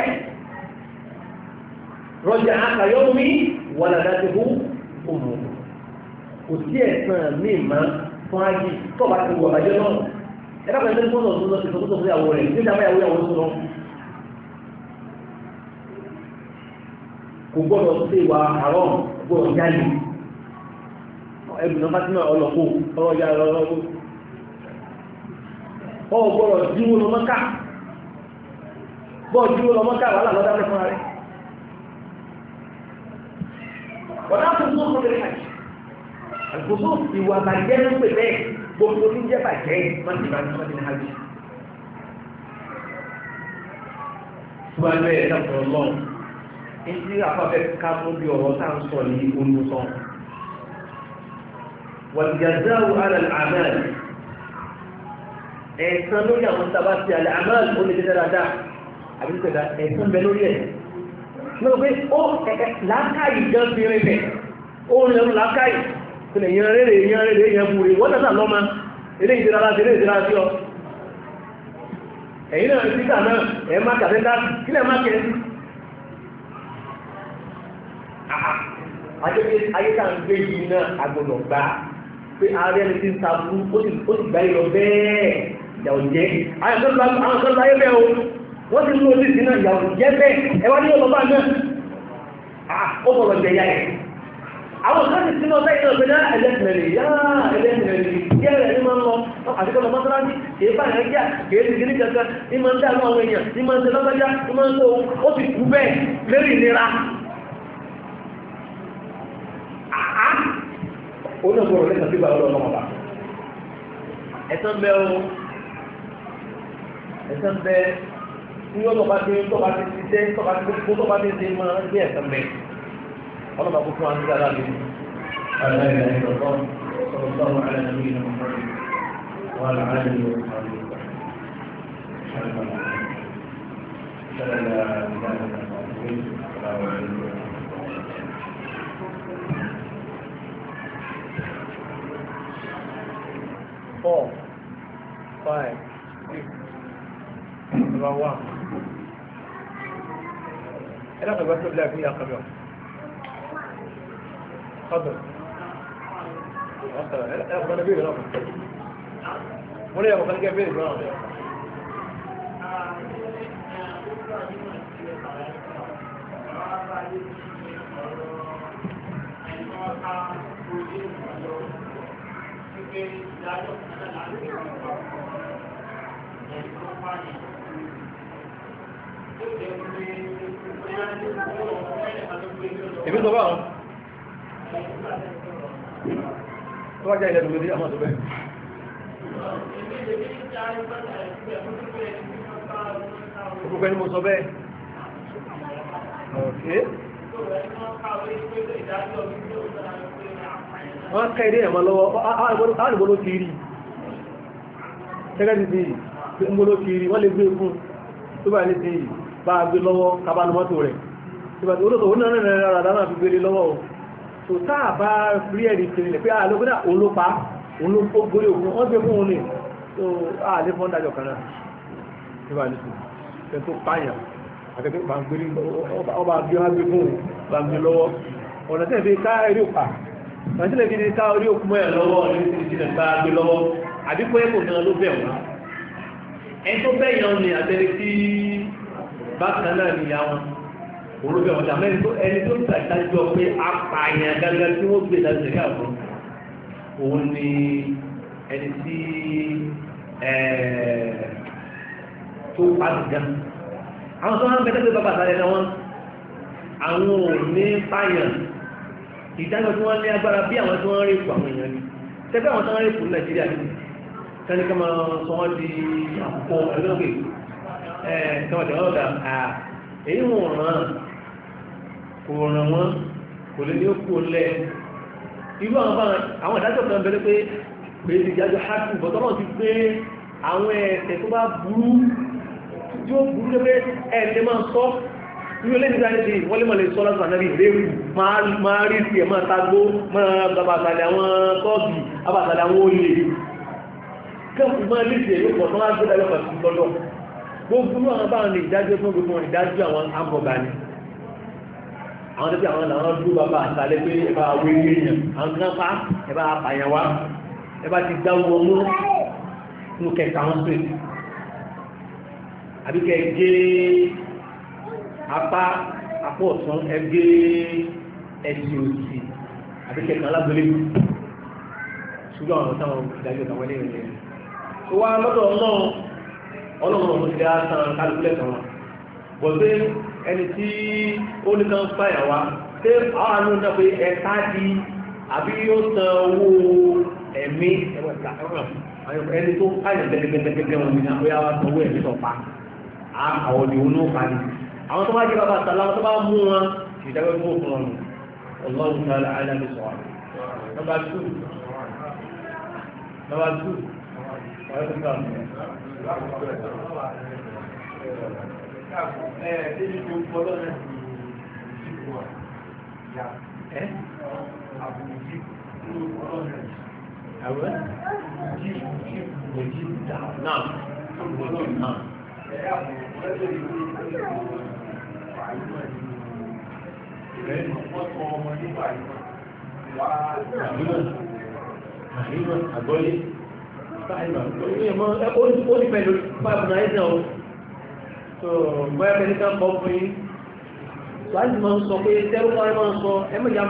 rọjà àkàyọ́mí wà ládàtìhú òmù kò sí ẹ̀sán mímá fún hajj tó bá ti wà bàjẹ́ náà ẹ̀dàpọ̀ ẹ̀sán tó lọ sí tó fún ìyàwó rẹ̀ ní ìjàmbá ìyàwó tó lọ kò gbọ́dọ̀ sí ìwà àárọ̀ gbọ́dọ̀ jáde ẹgbùn náà fásitì ọlọ́pọ̀ ọlọ́jà ọlọ́pọ̀ ọgbọ́rọ̀ jíwó lọ mọ́ká bọ́ jíwó lọ mọ́ká wà lọ́dá lẹ́fún rẹ̀ ọ̀dá tó tó kọ́ lẹ́rẹ̀ hajj àgbòsó ìwà bàjẹ́ ló pè bẹ́ẹ̀ gbogbo ní jẹ́ bàjẹ́ mọ́tì ní hajj ṣùgbọ́n bẹ́ẹ̀ dákọ̀ lọ ní tí afáfẹ́ ká mú bí ọ̀rọ̀ tá à ń sọ ní olùsọ والجزاء على الأعمال ẹ̀san lórí àwọn tàbá ti àlẹ́ àmàl ó lè jẹ́ dáadáa àbí pẹ̀lá ẹ̀san bẹ lórí ẹ̀ lọ́wọ́ pé ó láákàyè gan fi rẹ̀ bẹ̀ ó rí ẹrù láákàyè pẹ̀lẹ̀ èèyàn rere èèyàn búre wọ́n tàbí lọ́mọ eré ìdíra láti eré ìdíra sí ọ ẹ̀yìn náà títà náà ẹ̀ má kàfẹ́ dá kílẹ̀ má kẹ́ ayéta ń gbé yìí náà agbọ́dọ̀ gbá pé ààrẹ ẹni tí ń ta bú ó sì gbá ìlọ bẹ́ẹ̀ ìyàwó jẹ́ àwọn kan láyé bẹ́ẹ̀ o wọ́n ti lóòdì sí náà ìyàwó jẹ́ bẹ́ẹ̀ ẹwà ní ọlọ́bà náà ó bọ̀lọ̀ jẹ yá ẹ̀ àwọn kan ti sínú ọ̀sẹ̀ ìrìnà pẹ̀lú ẹlẹ́sìnrẹ̀lẹ̀ yáà ẹlẹ́sìnrẹ̀lẹ̀ jẹ́ rẹ̀ ní máa ń lọ àtikọ́ lọ mọ́sálásí kìí bá yẹn jà kìí ti gírí kankan ní máa ń dá àwọn èèyàn ní máa ń tẹ lọ́gbẹ́já ní máa ń tó ó ti kú bẹ́ẹ̀ lérí ìnira onígbòrò lẹ́sàn tí bàbá ọlọ́mọ bá ẹ̀sán bẹ́ o ẹ̀sán bẹ́ tí ó tọ́ba tí tọ́ba tí ti tẹ́ tọ́ba tí kó tọ́ba tí ti máa ń gbé ẹ̀sán bẹ́ ọlọ́mọ kó fún wa ní dáadáa lé aláìlá ìrọ̀lọ́ sọ̀rọ̀ sọ̀rọ̀ aláìlá ní ìlú wọn àlàáyé ní ìlú Four, 5, 6, number 1. أنا أقول لك لا فيها قبل. تفضل. أنا بيجي نعم. ولا يا مخلي كيف بيجي نعم. Èmi sọ báwọn tó wájá ilẹ̀ lórí àmọ́ tó bẹ́ẹ̀. Gbogbo ẹni mo sọ bẹ́ẹ̀. Ọ̀kẹ́. Wọ́n ká ilé ẹ̀mọ́ lọ́wọ́, ààrùn ló ti rí. tẹ́gẹ́ ti ń gbóló kiri wọ́n lè gbé fún tó bá ní ti bá gbé lọ́wọ́ kábánú mọ́tò rẹ̀ olóòtò ó náà rẹ̀ rárá náà fi gbélé lọ́wọ́ tó táà bá rí ẹ̀rí kiri lẹ̀ pé àlógúnà olópa olóògbé òkun wọ́n gbé fún òun ní tó àlé fọ́n dájọ́ kan náà tó bá ní ti tó pààyàn àtẹ́kẹ́ bá gbé ọba gbé wá gbé fún bá gbé lọ́wọ́ ọ̀nà tẹ́ fi ká eré òpá ọ̀nà tí lè fi ká orí òkú mọ́ ẹ̀ lọ́wọ́ ní ti ti bá gbé lọ́wọ́ àbíkọ́ ẹ̀kọ́ náà ló bẹ̀ wọ́n ẹni tó bẹ̀ yàn ní àtẹ́lẹ́ tí bákan náà nìyà wọn olóbẹ ọjà mẹ́rin tó ẹni tó ń tàìdájọ́ pé apààyàn gángan tí wọ́n gbé láti ṣẹ̀ká fún òun ni ẹni tí tó pàdé gan àwọn tó wọ́n bẹ̀rẹ̀ pé bàbá àtàlẹ́ náà wọ́n àwọn ò ní pààyàn ìdájọ́ tí wọ́n ní agbára bí àwọn tí wọ́n rí ipò àwọn èèyàn ni tẹ́gbẹ́ àwọn tí wọ́n rí ipò Nàìjíríà ní kẹ́nìkan máa sọ wọ́n di àkókò ẹgbẹ́ kẹwàtẹ̀wọ́dà èyí wọ́n ràn kò ràn wọ́n kò lè ní ó kú lẹ́ irú àwọn ìdájọ́ kan bẹ̀rẹ̀ pé pé ìdájọ́ hátù bọ̀tọ́lọ́ ti pé àwọn ẹ̀ṣẹ̀ tó bá burú tí ó burú lé ẹ̀ẹ́dẹ́ máa sọ irú ilé nígbà ní wọ́n lè mọ̀ lè sọ lásán náà rí rẹ́rù máa rí sí ẹ̀ máa tagbó máa bàbàtàlẹ̀ àwọn tọ́ọ̀bì abàtàlẹ̀ àwọn olè kẹ́kùn máa lè ṣe yóò pọ̀ tó wá gbé dájọ́ pàtàkì lọ́dọ̀ gbogbo àwọn bá ní ìdájọ́ fún gbogbo wọn ìdájọ́ àwọn àbọ̀bà ni àwọn tó bí àwọn làwọn dúró bàbá àtàlẹ́ pé ẹbá awé èèyàn àwọn kan pa ẹbá apàyàn wá ẹbá ti dáwọ́ mú nínú kẹta wọn pè àbí kẹ gé apá ọ̀tún ẹgbẹ́ ẹ̀sìn òsì àbí kẹta alágbélé ṣùgbọ́n àwọn táwọn ìdájọ́ táwọn ilé ìrìn tó wá lọ́dọ̀ ọlọ́run ọ̀rọ̀ ti dá san kálukúlẹ̀ kan wọn bọ̀dé ẹni tí ó ní kan fàyà wá tí àwọn àánú náà pé ẹ̀ka di àbí yóò san owó ẹ̀mí ẹni tó fàyà gẹ́gẹ́gẹ́gẹ́ wọn ní àbúyá wa san owó ẹ̀mí tó pa àwọn ni òun náà pa ni àwọn tó bá jẹ́ bàbá àtàlà wọn tó bá mú wọn ìdáwẹ́ fún òfin wọn ọlọ́run tààlà àìlàmì sọ̀rọ̀ nọ́mbà 2 Àgbọ́lé ó ní pẹ̀lú pàbùnà ẹ̀sẹ̀ o so bọ́yá pẹ̀lú kan kọ́ fún yí láti máa ń sọ pé tẹ́rù kọ́rẹ́ máa ń sọ ẹmọ́jà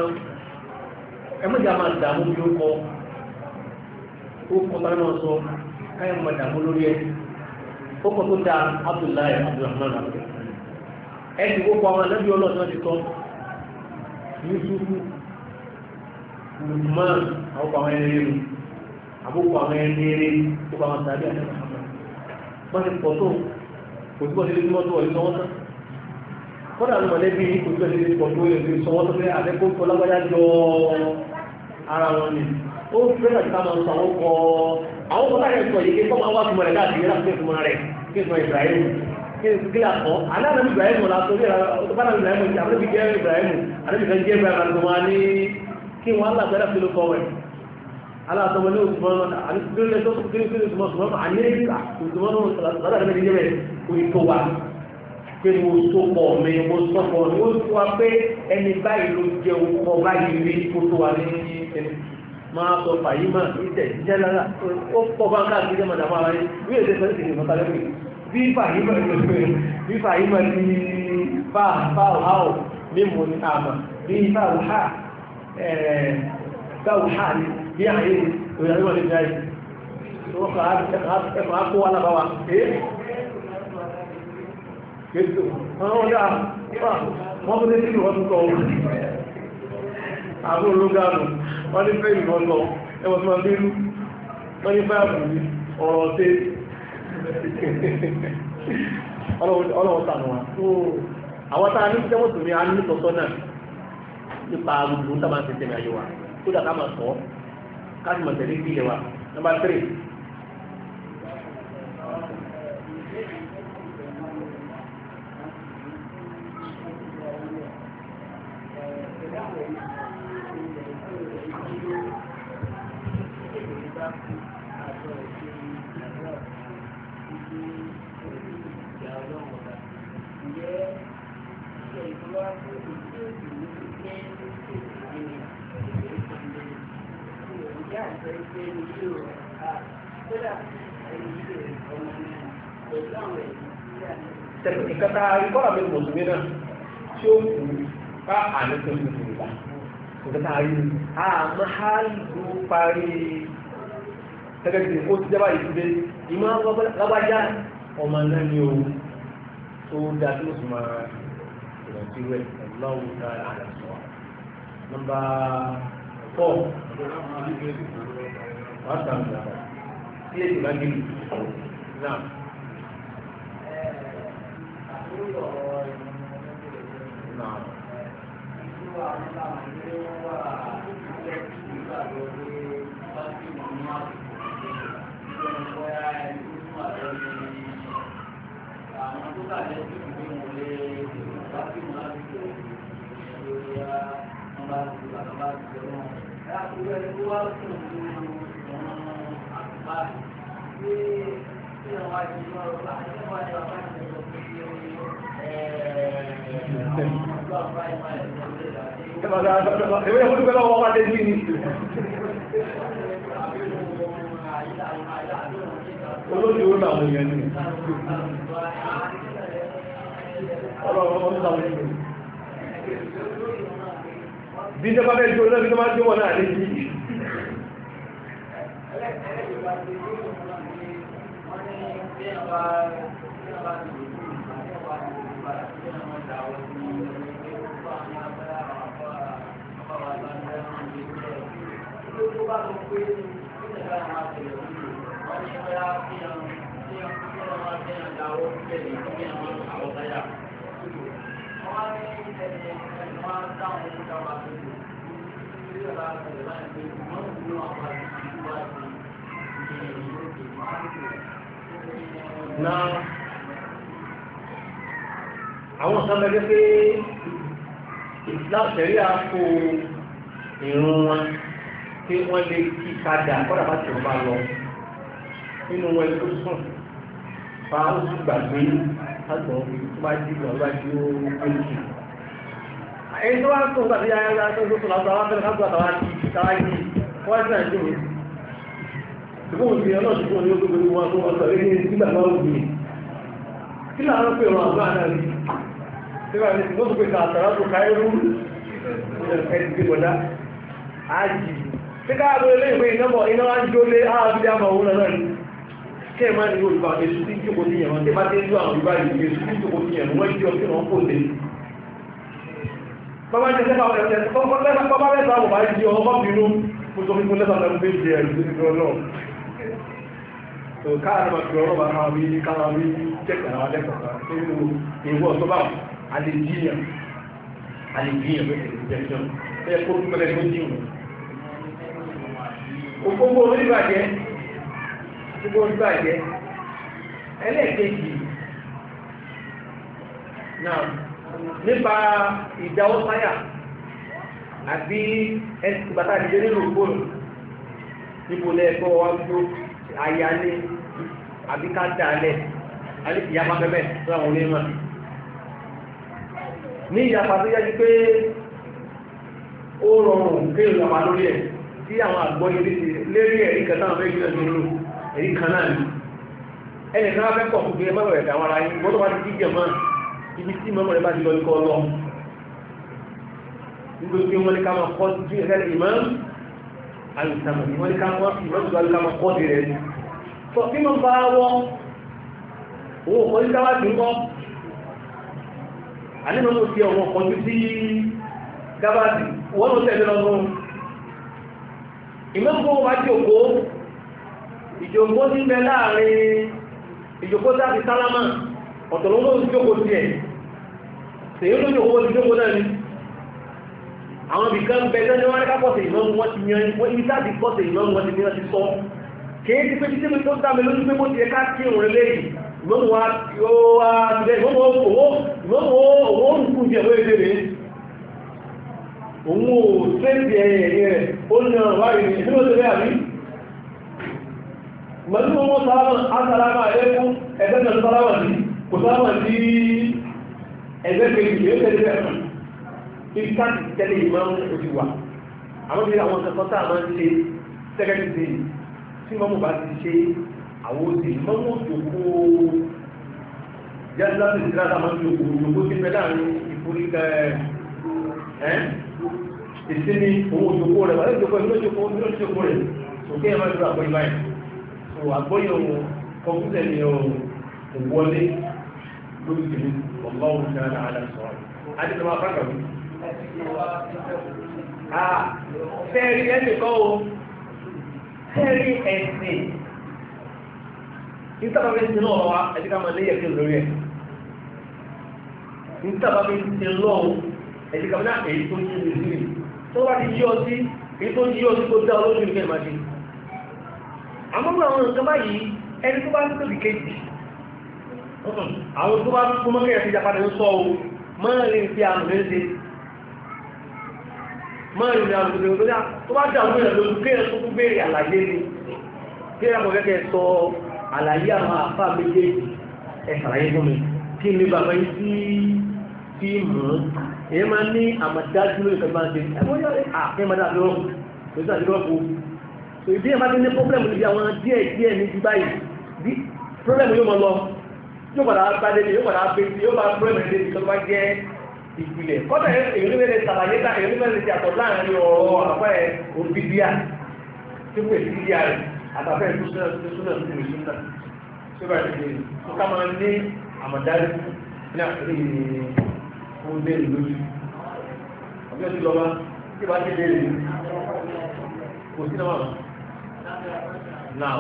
máa dàmú bí ó kọ́ kọ́rẹ́ máa ń sọ káyọ̀ máa dàmú lórí ẹ̀ ó kọ́ tó dáa Abdullahi Abdulrahman ẹ̀sìn ó kọ́ àwọn anábì ọlọ́ọ̀tún ti tọ́ Yusufu Lukman àwọn kọ́ àwọn ẹni rẹ̀ àbúkọ àwọn ẹni eré tó bá wọn tàbí àti wọ́n ti pọ̀ tó kò tí wọ́n ti lè mọ́tò ọ̀lẹ́ sọ wọ́n tán kọ́dà ní mọ̀lẹ́bí kò tí wọ́n ti lè pọ̀ tó lè sọ wọ́n tó fẹ́ àdẹ́kọ́ tó lágbájá jọ ara wọn ni ó fẹ́ láti ká máa sọ àwọn kọ́ láyé sọ yìí kọ́ máa wá túmọ̀ rẹ̀ láti láti fẹ́ túmọ̀ rẹ̀ kí sọ Ibrahim kí àkọ́ aláàbí Ibrahim la torí ọ̀tọ́bánà Ibrahim ti àbẹ́bí jẹ́ Ibrahim àbẹ́bí kan jẹ́ Ibrahim àti wọn ní kí wọ́n alágbẹ́dá fi ló kọ́ rẹ̀ aláàtọ̀mọ̀ ní òṣùmọ́nà àníkúrẹ́lẹ́ tó kéré òṣùmọ́nà àníyàn òṣùmọ́nà látàrí mẹ́rin jẹ́bẹ̀ òyìnbó wa pé mo tó pọ̀ mi mo sọ́pọ̀ ní ó tó wa pé ẹni báyìí ló jẹ ọkọ̀ báyìí rí kó tó wa ní ẹni máa sọ fàyímà ìtẹ̀ jẹ́lára ó pọ̀ bá káàkiri jẹ́ mọ̀dàmọ́ ara yìí bí èdè fẹ́ sí ìmọ̀ta lẹ́pẹ̀ bí fàyímà ti bá ọ̀háọ̀ mímú ní àmà bí bá ọ̀há ní bí àyè ìrìnàjò lè jáì tó wọ́n kọ̀ ákó wà lábáwá kéèkó àwọn ọ̀dá wọ́n kó tẹ́sí ìwọ́n tún kọ́ àbú ológáàmù wọ́n ní fẹ́ ìwọ́n lọ ẹwọ́n tó máa bínú wọ́n ní fẹ́ àbù ọ̀rọ̀ tẹ́ ọlọ́wọ́ tànù wa àwọn tàà ní jẹ́wọ́ tó ní a ní tọ́tọ́ náà nípa gbogbo tàbí àti tẹ̀mẹ̀ ayé wa tó dà ká máa sọ káàkiri mọ̀tẹ̀lé bí ilẹ̀ wa. Number 3 Ìkẹta ikọ́ra mi mùsùlùmí náà tí ó kú ká àlẹ́kọ̀ọ́ ìlú ìgbà ìkẹta ayé àmọ́ ha ló parí tẹ́gẹ́tì ó ti jábá ìdílé ìmọ̀ lábájá ọmọ náà ni o tó dá tó sì máa ìrántí rẹ̀ lọ́wọ́ ká àlẹ́sọ̀. Nọ́mbà 4 wọ́n sàn gbà sí èdè bá gé náà. Olóòjú ó náà wọ́n yẹn ní ọlọ́run sáwọn ìlú bí jẹ́ bá bẹ́ jẹ́ olóòjú tó máa jẹ́ wọ́n náà lè jí náà àwọn kan bẹ́ẹ̀ pé ìsìláṣẹ̀rí àpò ìrún wọn tí wọ́n lè kí kadà kọ́dà bá ti bá lọ nínú wọn tó sùn fa ó sì gbàgbé lágbọ̀n tó bá jí ìgbọ̀n bá jí ó pèsè. Èyí tó wá ń tún gbàgbé yára tó tó lọ́gbà wá fẹ́rẹ̀ kágbà tàwá jí wọ́n sì náà jùlọ. Ṣùgbọ́n òsì ọ̀nà ṣùgbọ́n ní ó tó gbogbo wọn tó wọ́n sọ ní nígbà máa wù mí. Kí láàárọ̀ pé ọ̀rọ̀ àgbà náà rí? Ṣé wà ní ìgbọ́n tó pé ká àtàrà tó ká ẹrú ẹ̀dì gbé bọ̀dá? Ájì. Ṣé káàbọ̀ ilé ìwé ìnáwó iná wá ń jó lé áàbídá àmọ̀ òun náà ní? Kẹ́ ẹ̀ máa ní Yorùbá èsù tí jókòó sí ẹ̀wọ̀n tí bá dé ní àwọn Yorùbá yìí èsù tí jókòó sí ẹ̀wọ̀n wọ́n jí ọtí wọn kò lé. Bàbá jẹ́ sẹ́fà bàbá mẹ́ta bàbá jí ọmọ bínú mo sọ fún lẹ́sà lẹ́nu pé jẹ́ ẹ̀rù sí ìgbọ́ náà. Tó káàdì máa fi ọ̀rọ̀ bá máa wí kára wí jẹ́kẹ̀ àwọn akẹ́kọ̀ọ́ nínú ìwọ tó bá àlejìyàn bẹ́ẹ̀ ẹ̀ kó pẹ́lẹ́ tó jí wọn. Òkòkò oníbàjẹ́ ẹlẹ́ẹ̀kejì náà nípa ìdáwọ́ sáyà àbí ẹ̀sìgbàtà ìdílé nínú ògbónù níbo lẹ́ẹ̀kọ́ wá tó àyálé àbí ká dálẹ̀ ìyapa bẹ́bẹ̀ tó àwọn onímọ̀ ní ìyapa tó yájú pé ó rọrùn kéèrò ìyapa lórí ẹ̀ tí àwọn àgbọ́yé lérí ẹ̀rí kẹta àwọn méjì lẹ́nu ìlú ẹ̀rí kan náà ní ẹni kan fẹ́ pọ̀ fún ẹmọ́ rẹ̀ àwọn ará yìí gbọ́dọ̀ bá ti jíjẹ mọ́ ibi tí mọ́mọ́ rẹ̀ bá ti lọ ikọ́ lọ nígbà tí wọ́n ní ká máa kọ́ sí ẹ̀rẹ́ ìmọ̀ alùsàmù wọ́n ní ká máa fi ìmọ̀ ìgbà ká máa kọ́ sí rẹ̀ sọ bí wọ́n bá wọ́ owó ọkọ̀ ní káwá ti ń kọ́ àníwọ̀n mo fi ọ̀wọ́ ọkọ̀ sí gábàdì wọ́n ló tẹ̀lé lọ́gbọ́n ìmọ̀gbọ́ wá jòkó ìjòkó ní bẹ láàrin ìjòkó sáàfi sálámà ọ̀tọ̀lọ́wọ́ ìjòkó sí ẹ̀ tèyí ló jòkó sí jòkó náà ni àwọn ibìkan bẹ tẹ́lẹ̀ wọ́n ká pọ̀sẹ̀ ìmọ̀ wọn ti yan wọ́n ibi sáàfi pọ̀sẹ̀ ìmọ̀ wọn ti ní wọ́n ti sọ kìí ti pé títí tó dámi lójú pé mo ti ẹ̀ká kí òun rẹ̀ lẹ́yìn ìmọ̀ wa yóò wá tilẹ̀ ìmọ̀ owó òrùkú jẹ̀ lóye lére òun ò tẹ́sì ẹ̀yẹ̀ rẹ̀ ó ní ọ̀rọ̀ wáyé ní ìlú òṣèré àrí mọ̀lú wọn sálámà ẹ̀kún ẹgbẹ́ náà sálámà sí kò sálámà sí ẹgbẹ́ kejì yóò tẹ̀lé ẹ̀kùn ibi káàkì tẹ́lẹ̀ ìmọ̀ òsì wà àwọn bí àwọn kẹkọọ tá a máa ń ṣe sẹ́kẹ́tì sí tí mọ́mú bá ti ṣe àwọn òsì mọ́mú òjòkó jáde láti ìdílé àti àwọn òjòkó tí mẹ́ta ní ìforí ìsinmi owó òjòkó rẹ̀ wà lẹ́jọ́kọ́ ìlójókó rẹ̀ òkè ẹ̀ máa dúró àgbọ̀ ìbáyìí so àgbọ́yẹ̀ ohun kọmpútẹ̀ ni òwọlé lórí ìlú ọlọ́run ní àdá àdásọ̀rọ̀ adínàmà fákàwí fẹ́ẹ̀rí ẹnìkan o fẹ́ẹ̀rí ẹ̀sìn ìtàbàbí ti náà wá ẹ̀díkà máa léyẹ̀ kí lórí ẹ̀ ìtàbàbí ti lọ́wọ́ ẹ̀díkà máa èyí tó yí nìzírí tó wá ti yí ọtí èyí tó yí ọtí tó dá olójú ìgbẹ́ ìmáṣe àmọ́ àwọn nǹkan báyìí ẹni tó bá ń tóbi kejì àwọn tó bá tó mọ́kẹ́ ẹ̀sìn ìjàpadà ń sọ o mọ́rin fi àmì lẹ́sẹ̀ mọ́rin ní àmì lẹ́sẹ̀ tó bá dà wọ́n lójú kéèyàn tó tún béèrè àlàyé ni kéèyàn mọ̀ kẹ́kẹ́ sọ àlàyé àwọn àfáà méjèèjì ẹ̀sàlàyé fún mi kí ni bàbá yìí tí mọ̀ èyí máa ní àmàdájú lórí ìfẹ́ máa ń ṣe ẹgbọ́n yọ́ àfẹ́mọ́dá lọ́rùn so ìdí ẹ̀ bá ti ní pọ́blẹ̀mù níbi àwọn díẹ̀ ní ti báyìí bí pọ́blẹ̀mù yóò mọ́ lọ yóò padà bá dé yóò padà bẹ́ yóò bá pọ́blẹ̀mù dé tó bá jẹ́ ìpìlẹ̀ kọ́tà èyí ní mẹ́lẹ̀ sàlàyé ká èyí ní mẹ́lẹ̀ ti àtọ̀ láàrin ọ̀rọ̀ àpá ẹ̀ òbíbíà tí ó pèsè ìdíyà rẹ̀ àtàfẹ́ ìtúsúnà tó bá ti tó ká máa ní àmọ̀dárí ní àkírí fún lé lójú ọjọ́ tí lọ́wọ́ tí bá ti lé lè kò sí náà now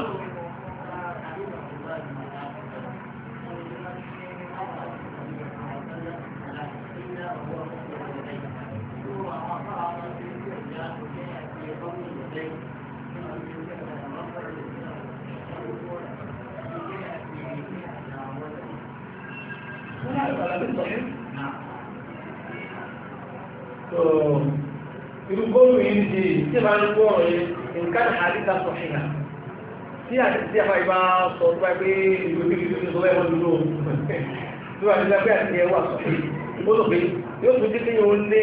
irúgbóòrò yìí di tí ma ń gbọ́rọ̀ yìí nǹkan àdíta sọ̀hìnà tí àti àfà ìbá sọ tó bá pé ìlú kékeré tó lọ́wọ́ ẹ̀wọ̀n dúró tó wà nígbà pé àti ẹwà sọ̀hìn ó lò pé yóò tún dídí yóò lé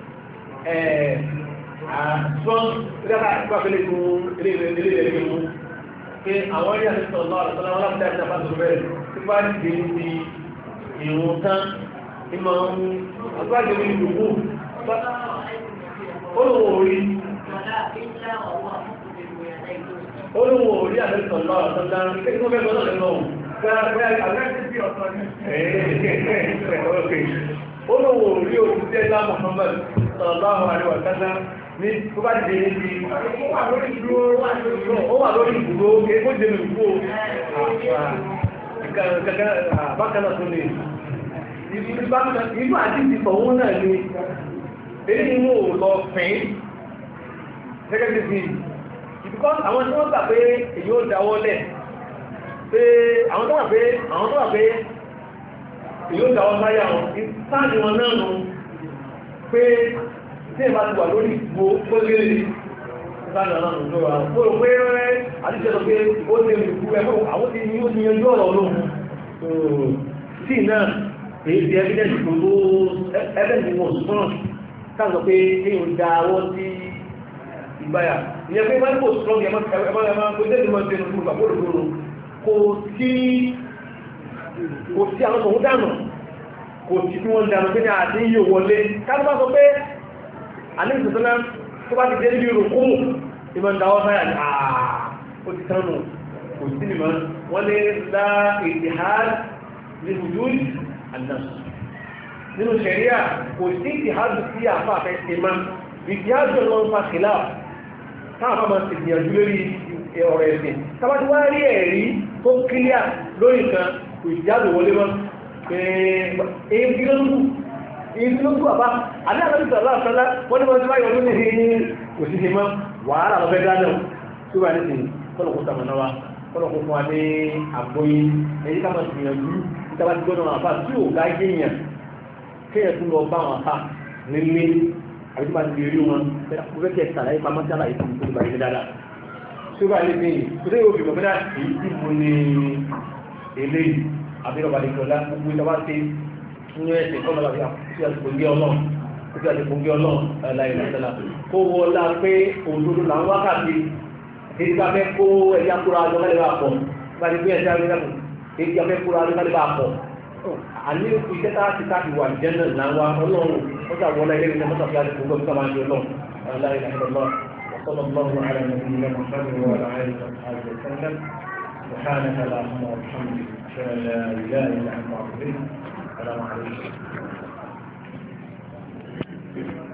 àṣọ́n nígbà ìgbà pẹ̀lẹ́ fún ilé mú pé àwọn ilé àti sọ̀rọ̀ náà lọ́wọ́ wọn láti dáadáa bá tó bẹ̀rẹ̀ tí bá dìde ní ìrùn tán ìmọ̀ àgbájọ ní ìdòwò olówó orí àmẹ́sàn lọ́wọ́ àtọ́lá kí ní wọ́n mẹ́gbọ́n náà lẹ́nà olówó orí òṣìṣẹ́ lá Muhammad sallallahu alaihi wa sallam ní tó bá dìde ní ó wà lórí ìgbòho kéèkó jẹ́ lògbò bákaná tó lè ìlú àti ìfọ̀wọ́n náà ni èyí mú lọ fín gẹ́gẹ́ bí because àwọn tí wọ́n gbà pé èyí ó dáwọ́lẹ̀ pé àwọn tó wà pé èyí ó dáwọ́ láyà wọn ìsáàdì wọn náà nù pé tí ìbá ti wà lórí ìgbò pọ́lẹ́rẹ́ ìsáàdì wọn náà nù lọ́wọ́ mo rò pé àdíjẹ́ lọ pé ó lè rí ìgbò ẹ̀fọ́ àwọn tí ó ti yanjú ọ̀rọ̀ olóhun sí náà èyí ti evidence tó evidence wọn strong káàkiri pé èyàn dá ọwọ́ sí ìgbáyà ìyẹn pé wọ́n kò strong ẹ̀mọ́ tó tẹ́lẹ̀ mọ́ tẹ́lẹ̀ fún ìgbàgbọ́dọ̀ kò sí àwọn tòun dànù kò sí tí wọ́n dànù pé ní àti yíò wọlé káàkiri bá sọ pé àníṣẹ́sọ́lá tó bá ti dé níbi ìrùkúmù ìmọ̀ ìdáwọ́ sáyà ní ó ti tánù kò sí nìmọ̀ wọ́n lé lá ìdíhàd ní wujud an-nas nínú ṣẹ̀ríà kò sí ìtìhádù sí àfá àfẹ́ ṣe máa ìtìhádù ọlọ́run fa kìlá táàfà máa ti gbìyànjú lórí ọ̀rọ̀ ẹ̀sìn tàbátí wá rí ẹ̀rí tó kílíà lórí nǹkan kò ìtìhádù wọlé mọ́ èyí lókù àbá àbí àbẹ́bìtì aláàfẹ́lá wọ́n ní wọ́n ti báyọ̀ lórí ní kò sí mọ́ wàhálà lọ́fẹ́ dáná tó wà ní sìn kọ́lọ̀kú tàmànáwá kọ́lọ̀kú fún wa ní àgbóyí èyí ká máa ti gbìyànjú tàbátí gbọ́dọ̀ àfá tí ò gá yéèyàn kéèyàn tún lọ bá wọn àfá nílé àbí tí máa ti rí wọn mo fẹ́ kí ẹ sàlàyé pamọ́ sí àlàyé fún ìgbà yìí dáadáa tó bá lè gbìyìn tó dé òfin mọ̀ bẹ́dá èyí tí mo ní eléyìí àbírọ̀bà lè jọlá gbogbo ìjọba ti nínú ẹ̀sẹ̀ kọ́nà láti àsìkò ń gé ọlọ́run tó fi àsìkò ń gé ọlọ́run láìláìlá kó wọlá pé òdodo là ń wákàtí èyí bá fẹ́ kó ẹja kúra lọ kálí bá pọ̀ bá ti gbé ẹja rẹ̀ lẹ́kùn èyí bá fẹ́ kúra lọ kálí bá pọ̀ àní iṣẹ́ tá a ti káàkiri wà jẹ́ náà là ń wá ọlọ́run ó sà wọlé ilé ìṣẹ́ mọ́tàfí àsìkò gbọ́ tó máa ń jẹ ọlọ́run láìláìlá وصلى الله على نبينا محمد وعلى اله وصحبه وسلم سبحانك اللهم وبحمدك اشهد ان لا اله الا انت استغفرك السلام عليكم